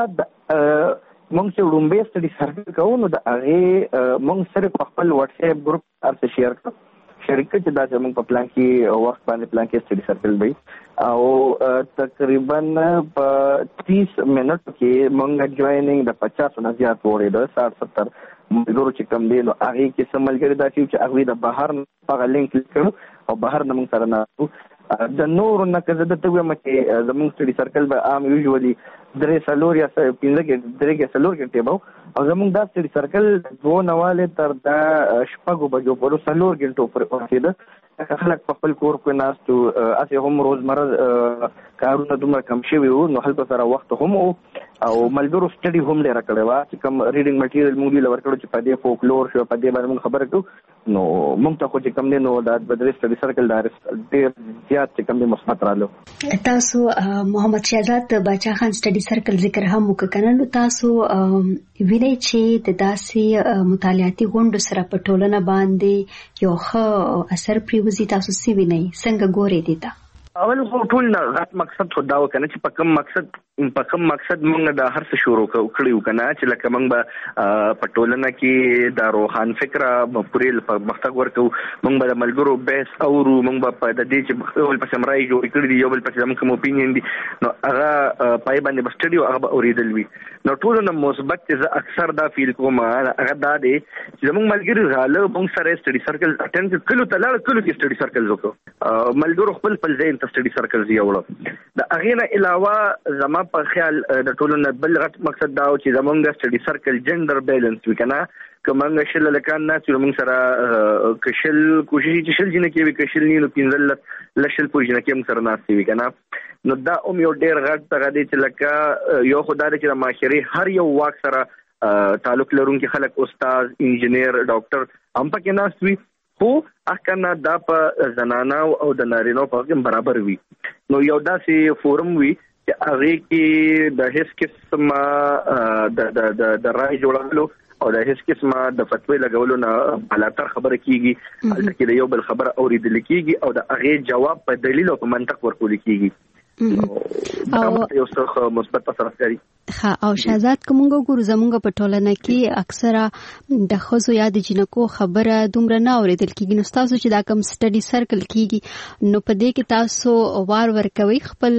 موږ چې رومبي سټډي سرکل کوو نو د هغه موږ سره په خپل واتساپ ګروپ ارته شیر کړو شریک چې دا زموږ په پلان کې وخت باندې پلان کې سټډي سرکل وي او تقریبا په 30 منټ کې موږ جوائنینګ د 50 نه زیات وړي د 60-70 ملګرو چې کم دي. نو هغه کې سملګری دا چې هغه د بهر په لینک کلیک کړو او بهر نه موږ سره نه د نور نه کزه د توګه مکه زموږ سټډي سرکل به عام یوزولي 3 سالور یا 5 کې سالور کې ټیبو او زموږ دا سټډي سرکل 2 نواله تر دا شپږو بجو پورې سالور غنټو پر اوسېده. خلک په خپل کور کې ناستو اسه هم روزمره کارونه دومره کم شوي وو، نو هلته سره وخت هم او ملګرو سټډي هم لري کړو چې کوم ریډینګ مټیریل موږ لور کړو چې په دې فولکلور شو په دې باندې موږ خبرې کوو. نو موږ ته خو چې کوم نو د بدر سټډي سرکل ډیر زیات چې کوم مثبت رالو. تاسو محمد شهزاد باچا خان سټډي سرکل ذکر هم وکړل، نو تاسو وینئ چې د داسې مطالعاتي غونډو سره په ټولنه باندې یو ښه اثر پریوزي، تاسو سی وینئ څنګه ګورئ دي تا؟ اول خو ټول نه غټ مقصد خو دا وکنه چې په کوم مقصد موږ د هر څه شروع کړیو کنه چې لکه موږ به په ټولنه کې د روحان فکره مفکورې په مختګ ورکو، موږ به د ملګرو بحث اورو، موږ به په د دې چې ول په سمرای جوړ کړی دی یو بل په موږ کوم اپینین دي نو هغه پای باندې بسټډي او هغه اوریدل وی. نو ټول نه مثبت چې اکثر دا فیل کوم هغه دا دی چې موږ ملګری غاله موږ سره سټډي سرکل اټینډ کړو، تلاړ کړو چې سټډي سرکل وکړو، ملګرو خپل ځای ته سټډي سرکل زیوړو د هغه نه علاوه زما په خیال د ټولو نه بل غټ مقصد دا چې زمونږ سټډي سرکل جندر بیلانس وکنه کومه شل لکان نه چې موږ سره کشل کوشش چې شل جنہ کې کشل نه پینځل لشل پوجنه کې موږ سره ناشې وکنه نو دا یو ډیر غټ تغه دي چې لکه یو خدای چې د معاشري هر یو واک سره تعلق لرونکي خلک استاد انجینیر ډاکټر هم پکې ناشوي خو اکنه دا په زنانه او د نارینه په کې برابر وي نو یو داسې فورم وي چې هغه کې د هیڅ قسمه د رائے جوړولو او د هیڅ قسمه د فتوی لګولو نه بالاتر خبره کیږي هلته کې د یو بل خبره اوریدل کیږي او د هغه جواب په دلیل او په منطق ورکول کیږي او یو څه مثبت اثر کوي. او شهزاد کومګو ګورو زمونږ په ټولنه کې اکثره د خزو یا د جنکو خبره دومره نه اوریدل کیږي نو تاسو چې دا کوم سټډي سرکل کیږي نو په دې کې تاسو وار ورکوي خپل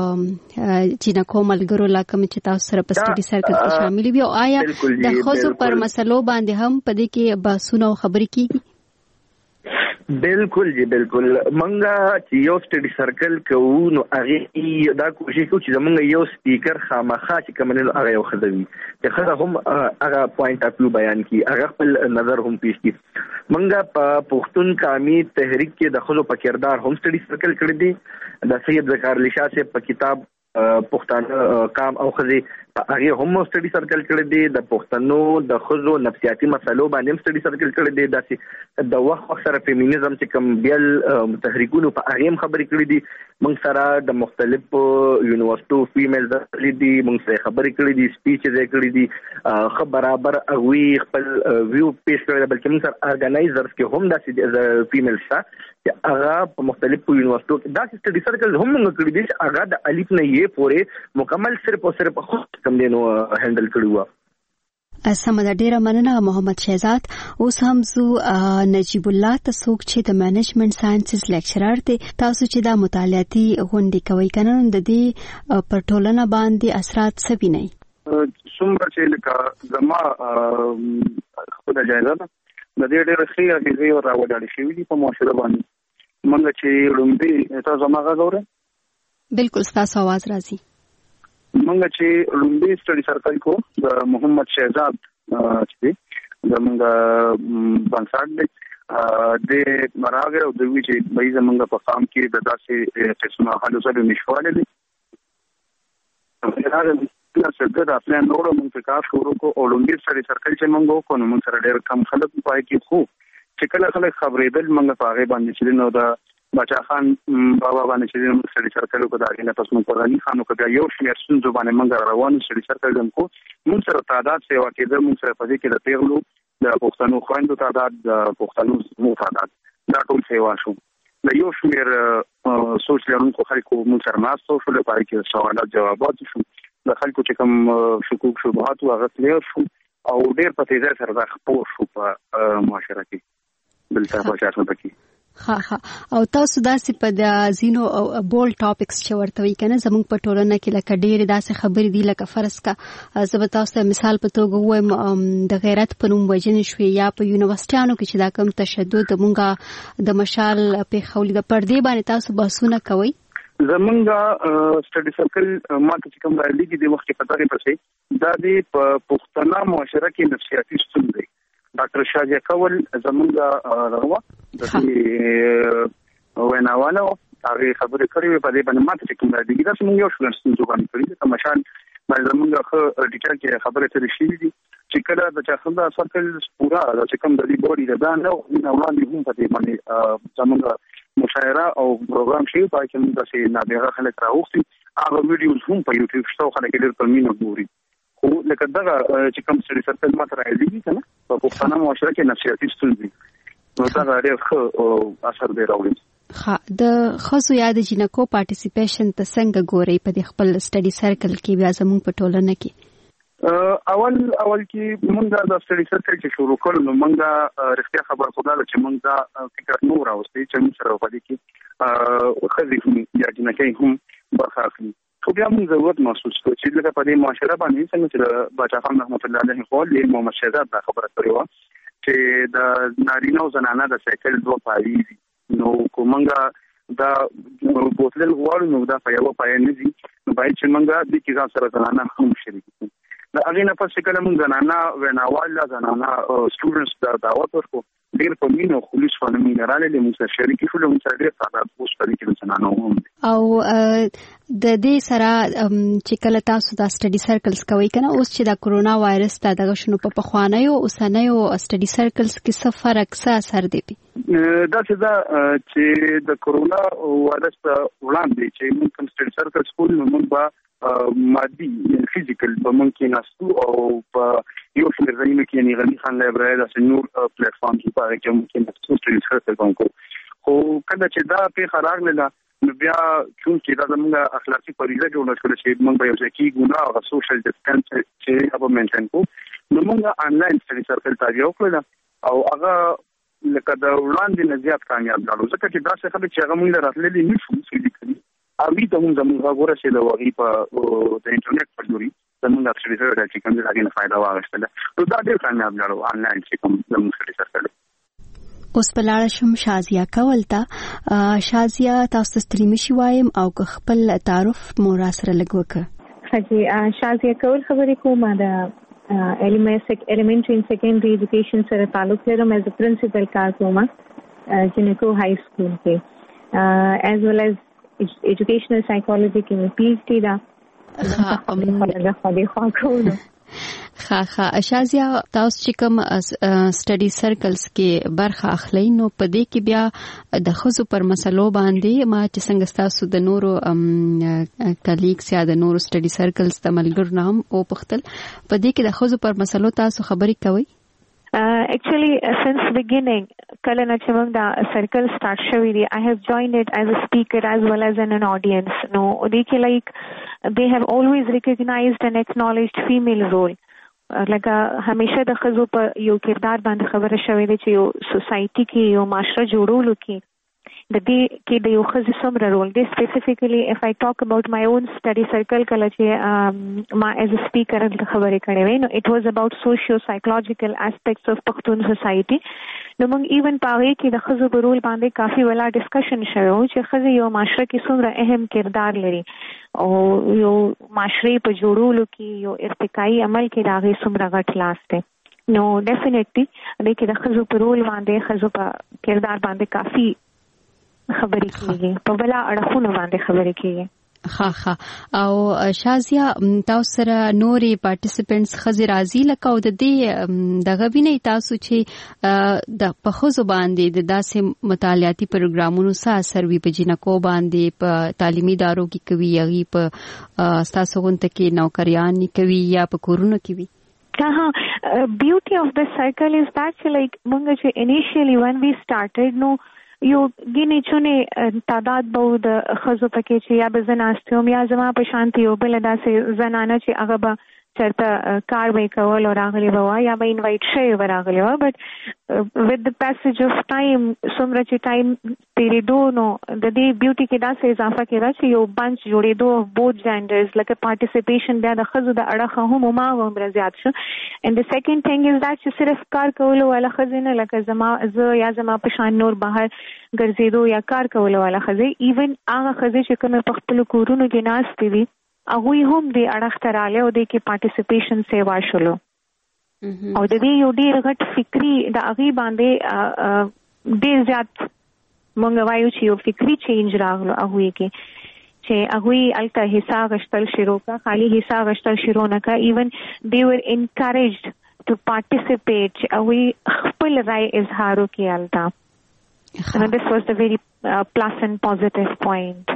جنکو ملګرو لا کوم چې تاسو سره په سټډي سرکل کې شامل وي او آیا د خزو پر مسلو باندې هم په دې کې بحثونه او خبرې کیږي؟ بالکل جی بالکل منګه چې یو سټډي سرکل کوو نو هغه دا کوشش کوي چې زمونږ یو سپیکر خامخا چې کومنه هغه یو خدوي چې خدای هم هغه پوینټ اف ویو بیان کی هغه خپل نظر هم پیش کی منګه په پښتون قومي تحریک کې د خلکو په کردار هم سټډي سرکل کړی دی د سید ذکر علی شاه سے په کتاب پښتانه کام او خزي هغه هم سټډي سرکل کړی دی د پښتنو د خزو نفسیاتي مسلو باندې سټډي سرکل کړی دی د وخت سره فيمينيزم چې کوم بیل تحریکونو په هغه خبرې کړې دي موږ سره د مختلفو یونیورسيټو فیمیل د دي موږ سره خبرې کړې دي سپیچ یې کړې دي خبر برابر او خپل ویو پیش کړی بلکې موږ سره ارګنایزرز کې هم د فیمیل سره چې هغه په مختلفو یونیورسيټو کې دا سټډي سرکل هم موږ کړی دي چې هغه د الف نه یې پورې مکمل صرف او صرف خود کم دینو هندل کړو سمه ډیره مننه محمد شهزاد. اوس هم زو نجیب الله تسوک چې د مینجمنت ساينسز لیکچرر دی تاسو چې دا مطالعاتي غونډې کوي کنه د دې پر ټولنه باندې اثرات څه ویني؟ څومره چې لکه زما خپل جایزه ده د دې ډېر ښه اغېزې او راوړل شوې دي په معاشره باندې موږ چې لومبي تاسو زما غوړه بالکل تاسو आवाज راځي موږ چې لومبي سټډي سرکل کو د محمد شهزاد چې د موږ بنسټ د مراغه او د وی چې بای زمونږ په فارم کې د داسې قسمه حلوزه نشواله دي دا څنګه د خپل نورو موږ کار شروع کو او لومبي سټډي سرکل چې موږ کو نو موږ سره ډېر کم خلک پای کې خو چې کله خلک خبرېدل موږ په هغه باندې چې نو دا بچا خان بابا باندې چې موږ سړي سرکل کو دا غینه پس موږ قرآني خانو کې یو شمېر څنګه باندې موږ روان سړي سرکل کو موږ سره تعداد سیوا کېده موږ سره پدې کې د پیغلو د پښتنو خويندو تعداد د پښتنو مو تعداد دا ټول سیوا شو د یو شمېر سوچ لرونکو خلکو موږ سره ناستو شو لپاره کې سوالات جوابات شو د خلکو چې کوم شکوک شبهات او غلطۍ شو او ډېر په تیزه سره د خپور شو په معاشره کې بل څه په چارو کې ها او تاسو داسې په د زینو او بول ټاپکس چې ورته وی کنه زموږ په ټولنه کې لکه ډېر داسې خبرې دي لکه فرض کا زه تاسو مثال په توګه وایم د غیرت په نوم وجنې شوې یا په یونیورسيټانو کې چې دا کم تشدد مونږه د مشال په خولي د پردې باندې تاسو بحثونه کوي زمونږه سټډي سرکل ماته چې کوم راځي د وخت په تاریخ پسې دا د پښتنه معاشره کې نفسیاتي ستونزې دي ډاکټر شاجه کول زمونږه راوه د ویناوالو هغه خبرې کړې په دې باندې ماته چې کوم راځي دا څنګه یو شګن ستونزې باندې کړی د مشال باندې زمونږه ډیټیل کې خبرې ترې شي دي چې کله د چاخنده سرکل پورا چې کوم د دې بوري د نو وړاندې هم په دې باندې زمونږه مشاعره او پروګرام شي په کوم څه نابغه خلک راوستي هغه ویډیوز هم په یوټیوب شته خلک ډېر په مینه ګوري خو لکه دا چې کوم سړي سرکل ماته راځي کنه په پښتنه معاشره کې نفسیاتي ستونزې نو دا ډېر ښه اثر دی راوړي د خاصو یاد جنکو پارټیسیپیشن ته څنګه ګوري په خپل سټډي سرکل کې بیا زموږ په ټولنه کې اول کې مونږ د سټډي سرکل چې شروع کړو نو مونږ رښتیا خبر خدا چې مونږ دا فکر نو راوستي چې موږ سره په دې کې خزي هم یا جنکې هم برخه اخلي خو بیا موږ ضرورت محسوس کړو چې لکه په دې معاشره باندې څنګه چې بچا خان رحمت الله علیه قول له محمد شهزاد دا خبره کړې و چې د نارینه او زنانه د سایکل دوه پایې نو کومنګا دا بوتل غواړو نو دا په یو پای نه دي نو باید چې موږ د کیسه سره زنانه هم شریک کړو دا هغه نه پس کله موږ زنانه وناواله زنانه سټوډنټس دا دعوت ورکو ډیر په مینه خلوص باندې مینراله له موږ شریک شو له موږ سره ډیر تعداد اوس په دې کې زنانه هم او د دې سره چې کله تاسو دا سټډي سرکلز کوي کنه اوس چې دا کورونا وایرس ته دغه شنو په خوانیو اوسنیو سټډي سرکلز کې څه فرق څه اثر دی دا چې د کورونا وایرس وړاندې چې موږ کوم سټډي سرکلز کول نو موږ به مادي فزیکل په موږ کې ناسو او په یو شمېر ځایونو کې یعنې غني خان لایبرري داسې نور پلیټ فارم کې په هغه کې موږ کې ناسو سټډي سرکل کوو خو کله چې دا پیښه راغله نو بیا چونکې دا زموږ اخلاقي فریضه جوړه شوه چې موږ به یو ځای کې ګناه او سوشل ډسټنس چې هغه مینټین کوو نو موږ انلاین سټډي سرکل تاریخ وکړل او هغه لکه د وړاندې نه زیات کامیاب لاړو ځکه چې داسې خلک چې هغه موږ راتللی نه شو فزیکلي هغوی ته هم زموږ غوره چې د هغوی په د انټرنیټ په لوري زموږ سټډي سرکل چې کوم د هغې نه فایده واخیستله نو دا ډېر کامیاب لاړو انلاین چې کوم زموږ سټډي سرکل اوس په لاړه شم شازیه کول ته شازیه تاسو ستړي شئ وایم او خپل تعارف مو را سره لږ وکړه حاجی شازیه کول خبرې کوم د elementary and secondary education سره تعلق لرم as a principal کار کوم جنکو های سکول کې as well as educational psychology کې مې PhD دا خا شازیه تاسو چې کوم سټډي سرکلز کې برخه اخلئ نو په دې کې بیا د خزو پر مسلو باندې ما چې څنګه تاسو د نورو کلیګز یا د نورو سټډي سرکلز د ملګرو نام او پختل په دې کې د خزو پر مسلو تاسو خبرې کوئ actually since beginning kala na chimang da circle start shawi di I have joined it as a speaker as well as in an audience no dekhe like they have always recognized and acknowledged female role لکه همیشه د خزو په یو کردار باندې خبره شوې ده چې یو سوسایټي کې یو معاشره جوړولو کې د دې کې د یو خزې څومره رول دی specifically if I talk about my own study circle کله چې ما as a speaker خبرې کړې وې نو it was about socio psychological aspects of پښتون society نو موږ ایون پاره کې د خزو په رول باندې کافي ولا ډسکشن شوی چې خزې یو معاشره کې څومره اهم کردار لري او یو معاشري په جوړولو کې یو ارتقائي عمل کې راغی څومره غټ لاس دی نو ډیفینټلی دې کې د خزو په رول باندې خزو په کردار باندې کافي خبرې کیږي په بلا اړخونو باندې خبرې کیږي ها او شازیه تاسو سره نورې پارټیسیپینټس خزي راځي لکه او د دې دغه ویني تاسو چې د پخوزو باندې د داسې مطالعاتي پروګرامونو سره اثر وی په جنکو باندې په تعلیمي ادارو کې کوي یا په تاسو غونډه کې نوکریان کوي یا په کورونو کې وي beauty of the cycle is that like موږ چې initially when we started no یو ګینې چونې تعداد به د ښځو پکې چې یا به زه ناستې وم یا زما په شانتې یو بله داسې زنانه چې هغه به چېرته کار به یې کول او راغلې به وه یا به انوایټ شوې به راغلې وه بټ with the passage of time څومره چې ټایم تېرېدو نو د دې بیوټي کې داسې اضافه کېده چې یو بنچ جوړېدو of both genders لکه پارټیسپیشن بیا د ښځو د اړخه هم هماغومره زیات شو and the second thing is that چې صرف کار کولو والا ښځې نه لکه زه یا زما په شان نور بهر ګرځېدو یا کار کولو والا ښځې ایون هغه ښځې چې کومې په خپلو کورونو کې ناستې وي هغوی هم دې اړخ ته راغلی او دې کې پارټیسپیشن سیوا شولو او د دې یو ډېر غټ فکري د هغې باندې ډېر زیات مونږ وایو چې یو فکري چینج راغلو هغوی کې چې هغوی هلته حصه اخیستل شروع کړه خالي حصه اخیستل شروع نه کړه ایون they were encouraged to participate چې هغوی خپل رای اظهار وکړي هلته and this was the very plus and positive point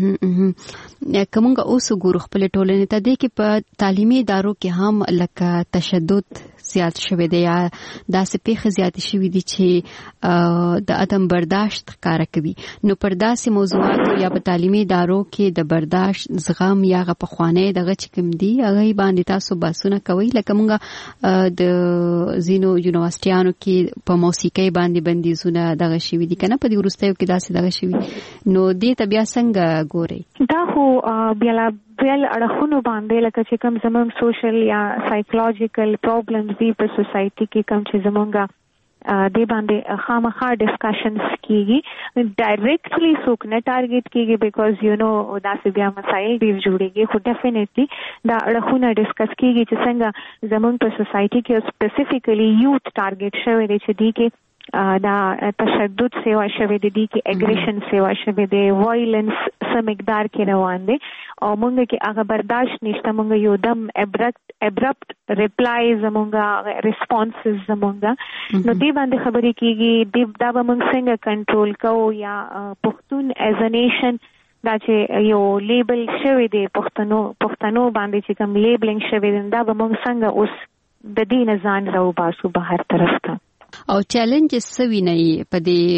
کومه اوس ګورو خپل ټولنې ته د کې په تعلیمي ادارو کې هم لکه تشدد زیات شوی دی یا داسې پیښې زیات شوی دي چې د عدم برداشت ښکارا کوي نو پر داسې موضوعاتو یا په تعلیمي ادارو کې د برداشت زغم یا غ په خوانه دغه چې کوم دي هغه باندې تاسو باسونه کوي لکه مونږه د زینو یونیورسيټیانو کې په موسیقي باندې بندیزونه دغه شوی دي کنه په دې ورستیو کې داسې دغه شوی نو دې ته بیا څنګه ګوري دا خو بل اړخونو باندې لکه چې کوم زموږ سوشل یا سایکولوژیکل پرابلمز دي په سوسایټي کې کوم چې زموږ د باندې خامخا ډسکشنز کیږي ډایرکټلی څوک نه ټارګټ کیږي بیکاز یو نو دا څه بیا مسایل ډیر جوړیږي خو ډیفینیټلی دا اړخونه ډسکس کیږي چې څنګه زموږ په سوسایټي کې سپیسیفیکلی یوث ټارګټ شوی دی چې دی کې دا تشدد سیوا شوی دی کې اګریشن سیوا شوی دی وایلنس سم مقدار کې روان دی او موږ کې هغه برداشت نشته موږ یو دم ابرپټ ریپلای زمونږه ریسپانسز زمونږه نو دی باندې خبرې کیږي دا به موږ څنګه کنټرول کوو یا پښتون ایز ا نیشن دا چې یو لیبل شوی دی پښتنو باندې چې کوم لیبلینګ شوی دی دا به موږ څنګه اوس د دې نه ځان راوباسو بهر طرف ته او چیلنجز سوي نه په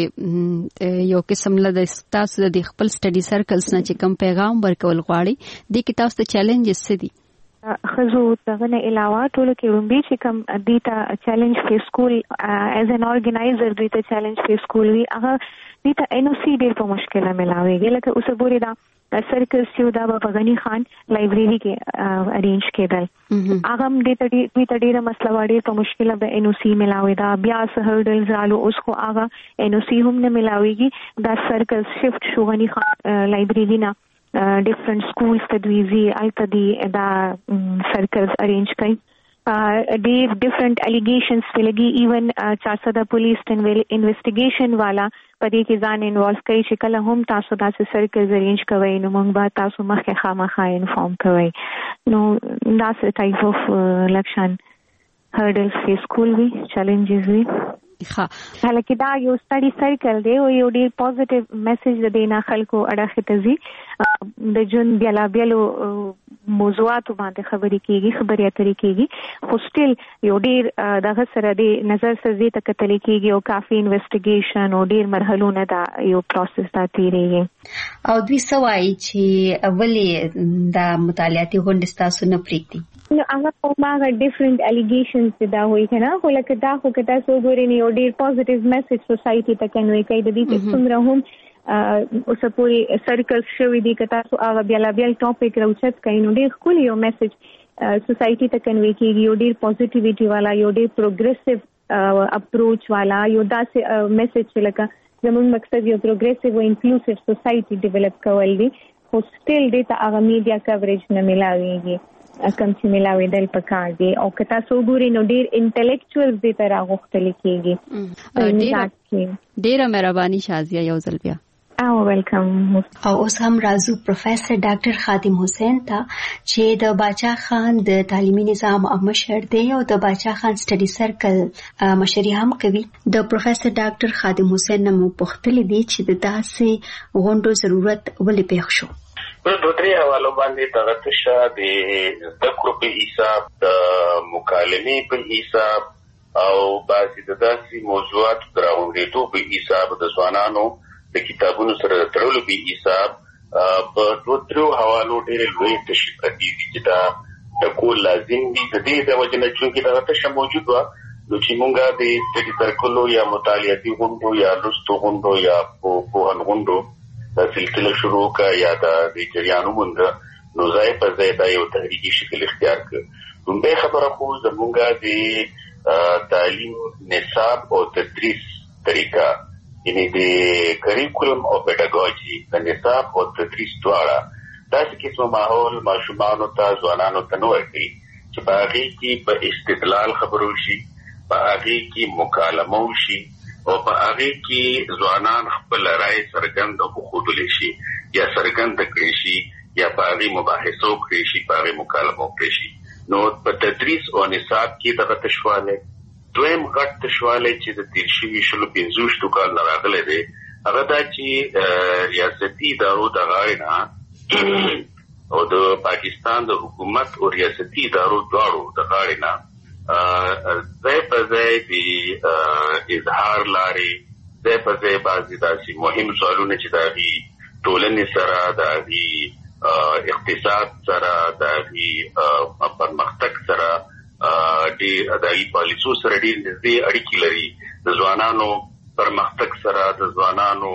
دې یو قسم له تاسو د خپل سټډي سرکلز نه چې کوم پیغام ورکول غواړي د کې تاسو ته چیلنجز څه دي خزو دغه نه علاوه ټول کې رومبي چې کوم دیتا چیلنج فیس کول ایز ان اورګنایزر دیتا چیلنج فیس کول وی هغه دیتا NOC ډیر په مشکله ملاويږي لکه اوس پورې دا سرکل سیو دا په غنی خان لایبرری کې ارینج کېدل هغه د دې ډیره مسله وړي په مشکله به NOC ملاوي دا بیا سه هرډلز رالو اوس خو هغه NOC هم نه ملاويږي دا سرکل شفت شو غنی خان لایبرری نه ډیفرنٹ سکولز تدویزي التدی دا سرکلز ارینج کړي ډیر ډیفرنٹ الیګیشنز لګي ایون 400 پولیس انویسټیګیشن والا پدې کې ځان انوالو کوي چې کله هم تاسو داسې سرکلز ارینج کوئ نو موږ به تاسو مخکې خامخا انفارم کوئ نو داسې ټایپ اف لکشن هرډلز فیس کول وي چیلنجز وي حالکه دا یو سټډي سرکل دی او یو ډیر پوزټیو میسج د نه خلکو اړه ختزي د جون بیلابیلو موضوعات باندې خبرې اترې کیږي خو سټیل یو ډیر دغه سره د نظر سزي ته کتل کیږي او کافي انویسټیګیشن او ډیر مرحلونه دا یو پروسس تا تیریږي او دوی سوای چې اولی دا مطالعاتي غونډه تاسو نه پریږدي نو هغه په ماغه ډیفرنٹ الیګیشنز دا وایي کنه خو لکه دا خو کته سو ګوري نه یو ډیر پوزټیو میسج سوسایټي ته کنوي کوي د دې چې څومره هم اوس پوری سرکل شوی دی کته سو هغه بیل ټاپک راوچت کوي نو ډیر خو یو میسج سوسایټي ته کنوي کیږي یو ډیر پوزټیویټي والا یو ډیر پروګریسیو اپروچ والا یو داسې میسج لکه زموږ مقصد یو پروګریسیو او انکلوسیو سوسایټي ډیولپ کول دي خو سټیل دې ته هغه میډیا کوریج نه ملاويږي کم چې ملاویدل پکار دي او کتا سو ګوري نو ډیر انټلیکچوالز دې تر غوښتل کېږي ډیره مهرباني شازیه یو ځل بیا او ویلکم او اوس هم راځو پروفیسور ډاکټر خادم حسین ته چې د باچا خان د تعلیمي نظام مشر دی او د باچا خان سټډي سرکل مشري هم کوي د پروفیسور ډاکټر خادم حسین نوم پوښتنه دي چې د داسې غونډو ضرورت ولې پېښ شو په دوه درې حوالو باندې دغه تشه د زده کړو په حساب د مکالمې په حساب او بعضې د داسې موضوعاتو د راغونډېدو په حساب د ځوانانو د کتابونو سره د تړلو په حساب په دوه درېو حوالو ډېرې لویې تشې پرتې دي چې دا ټکول لازم دي د دې د وجې نه چونکې دغه تشه موجود وه نو چې مونږ د سټډي سرکلو یا مطالعاتي غونډو یا لوستو غونډو یا پوهن غونډو دا سلسله شروع کا یا دا د جریانو مونږ نو ځای په ځای دا یو تحریکي شکل اختیار کړ لومبۍ خبره خو زمونږ د تعلیم نصاب او تدریس طریقه یعنی د کریکولم او پیډاګوژي د نصاب او تدریس دواړه داسې قسمه ماحول ماشومانو ته ځوانانو ته نه ورکوي چې په هغې کې په استدلال خبرو شي په هغې کې مکالمه وشي او په هغې کې ځوانان خپل رایې څرګنده وښودلی شي یا څرګنده کړی شي یا په هغې مباحثه وکړی شي په هغې مکالمه وکړی شي نو په تدریس او نصاب کې دغه تشوالی دویم غټ تشوالی چې د تېر شوي 15 کال نه راغلی دی هغه دا چې ریاستي ادارو د غاړې نه او د پاکستان د حکومت او ریاستي ادارو دواړو د غاړې نه ځای په ځای د اظهار لارې ځای په ځای بعضې داسې مهم سوالونه چې د هغې ټولنې سره د هغې اقتصاد سره د هغې پرمختګ سره د هغې پالیسو سره ډېر نږدې اړیکې لري د ځوانانو پرمختګ سره د ځوانانو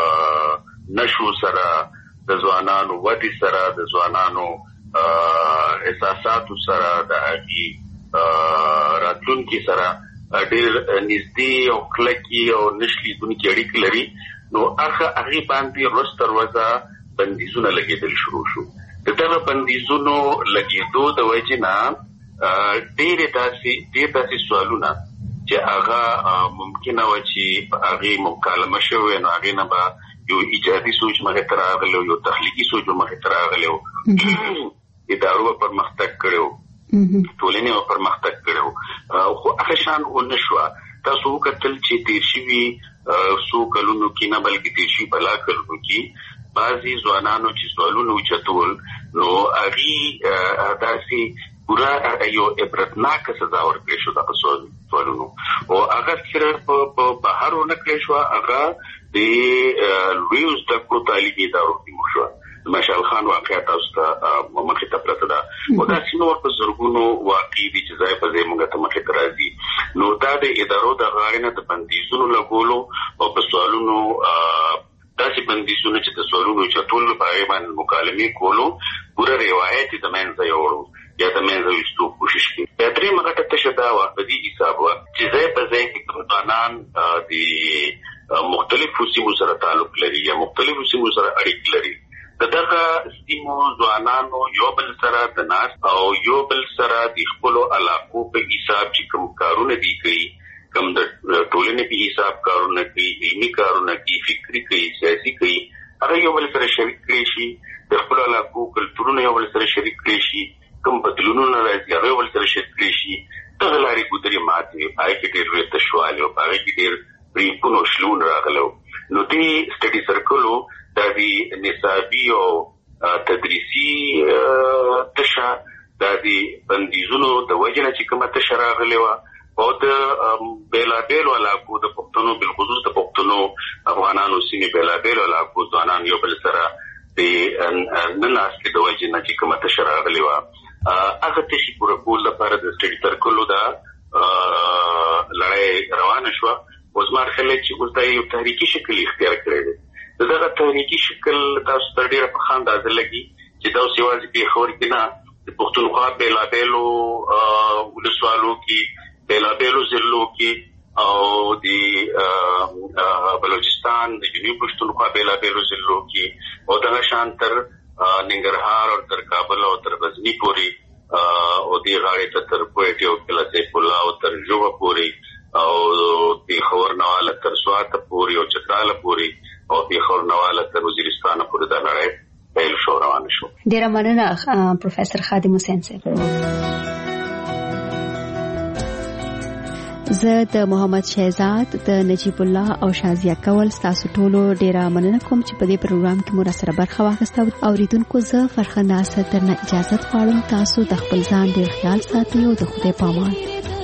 نشو سره د ځوانانو ودې سره د ځوانانو احساساتو سره د هغې راتلونکي سره ډېر نږدې او کلکي او نشلي دونکي اړیکې لري نو هغه باندې روستر وځه بندیزونه لګېدل شروع شو. دغه بندیزونو لګېدو د وجې نه ډېر داسې سوالونه چې هغه ممکنه و چې هغې مکالمه شوی نو هغې نه به یو ایجادي سوچ مخې ته راغلی یو تخلیقي سوچ مخې ته راغلی ادارو به پرمختګ کړی ټولنې به پرمختګ کړی خو هغه شان ونه شوه. تاسو وکتل چې تېر شوي څو کلونو کې نه بلکې تېر شوي بلا کلونو کې بعضې ځوانانو چې سوالونه اوچتول نو هغې داسې پورا یو عبرتناکه سزا ورکړې شو دغه سوالونو او هغه صرف په بهر ونه کړې شوه هغه د لویو زده کړو تعلیمي ادارو کې وشوه. مشال خان واقعا تاسو ته مخې ته پرته ده او داسې نور په زرګونو واقع دي چې ځای په ځای موږ ته مخې ته راځي. نو دا د ادارو د غاړې نه د بندیزونو لګولو او په سوالونو داسې بندیزونه چې د سوالونو چتول په هغې باندې مکالمې کولو پوره روایت د منځه یوړو یا د منځه ویستو کوشش کوي. درېیمه غټه تشه دا وه په دې حساب وه چې ځای په ځای کې کوم ځوانان د مختلفو سیمو سره تعلق لري یا مختلفو سیمو سره اړیکې لري دغه سیمو ځوانانو یو بل سره د ناست او یو بل سره د خپلو علاقو په حساب چې کوم کارونه دي کوي کوم د ټولنې په حساب کارونه کوي علمي کارونه کوي فکري کوي سیاسي کوي هغه یو بل سره شریک کړي شي د خپلو علاقو کلتورونه یو بل سره شریک کړي شي کوم بدلونونه راځي هغه یو بل سره شریک کړي شي دغه لارې ګودرې ماتې هغې کې ډېر لوی تشوالی او په هغې کې ډېر بریکونه او شلون راغلی نو دې سټډي سرکلو دا د نصابي او تدریسي تشه دا د بندیزونو د وجې نه چې کومه تشه راغلې وه او د بېلابېلو علاقو د پښتنو بالخصوص د پښتنو افغانانو سیمې بېلابېلو علاقو ځوانان یو بل سره د نه ناستې د وجې نه چې کومه تشه راغلې وه هغه تشې پوره کولو لپاره د سټډي سرکلو دا لړۍ روانه شوه. اوس ما خلک چې اوس دا یو تحریکي شکل اختیار کړی دی دغه تحریکي شکل تاسو ته ډېره په ښه اندازه لګي چې دا اوس یوازې پېښور کې نه د پښتونخوا بېلابېلو ولسوالو کې بېلابېلو ضلعو کې او د بلوچستان د جنوبي پښتونخوا بېلابېلو ضلعو کې او دغه شان تر ننګرهار او تر کابل او تر غزني پورې او دې غاړې ته تر کوټې او قلعه سیف الله او تر ژوبه پورې او پېښور نواله تر سوات پورې او چتراله پورې او پېښور نواله تر وزیرستان پورې دا لړۍ پیل شو روانه شو. ډېره مننه پروفیسور خادم حسین صاحب. زه د محمد شهزاد د نجیب الله او شازیه کول تاسو ټولو ډېره مننه کوم چې په دې پروګرام کې مو سره برخه واخیسته. اوریدونکو زه فرخنده سترنه اجازه غواړم تاسو د خپل ځان ډېر خیال ساتئ او د خدای پامان.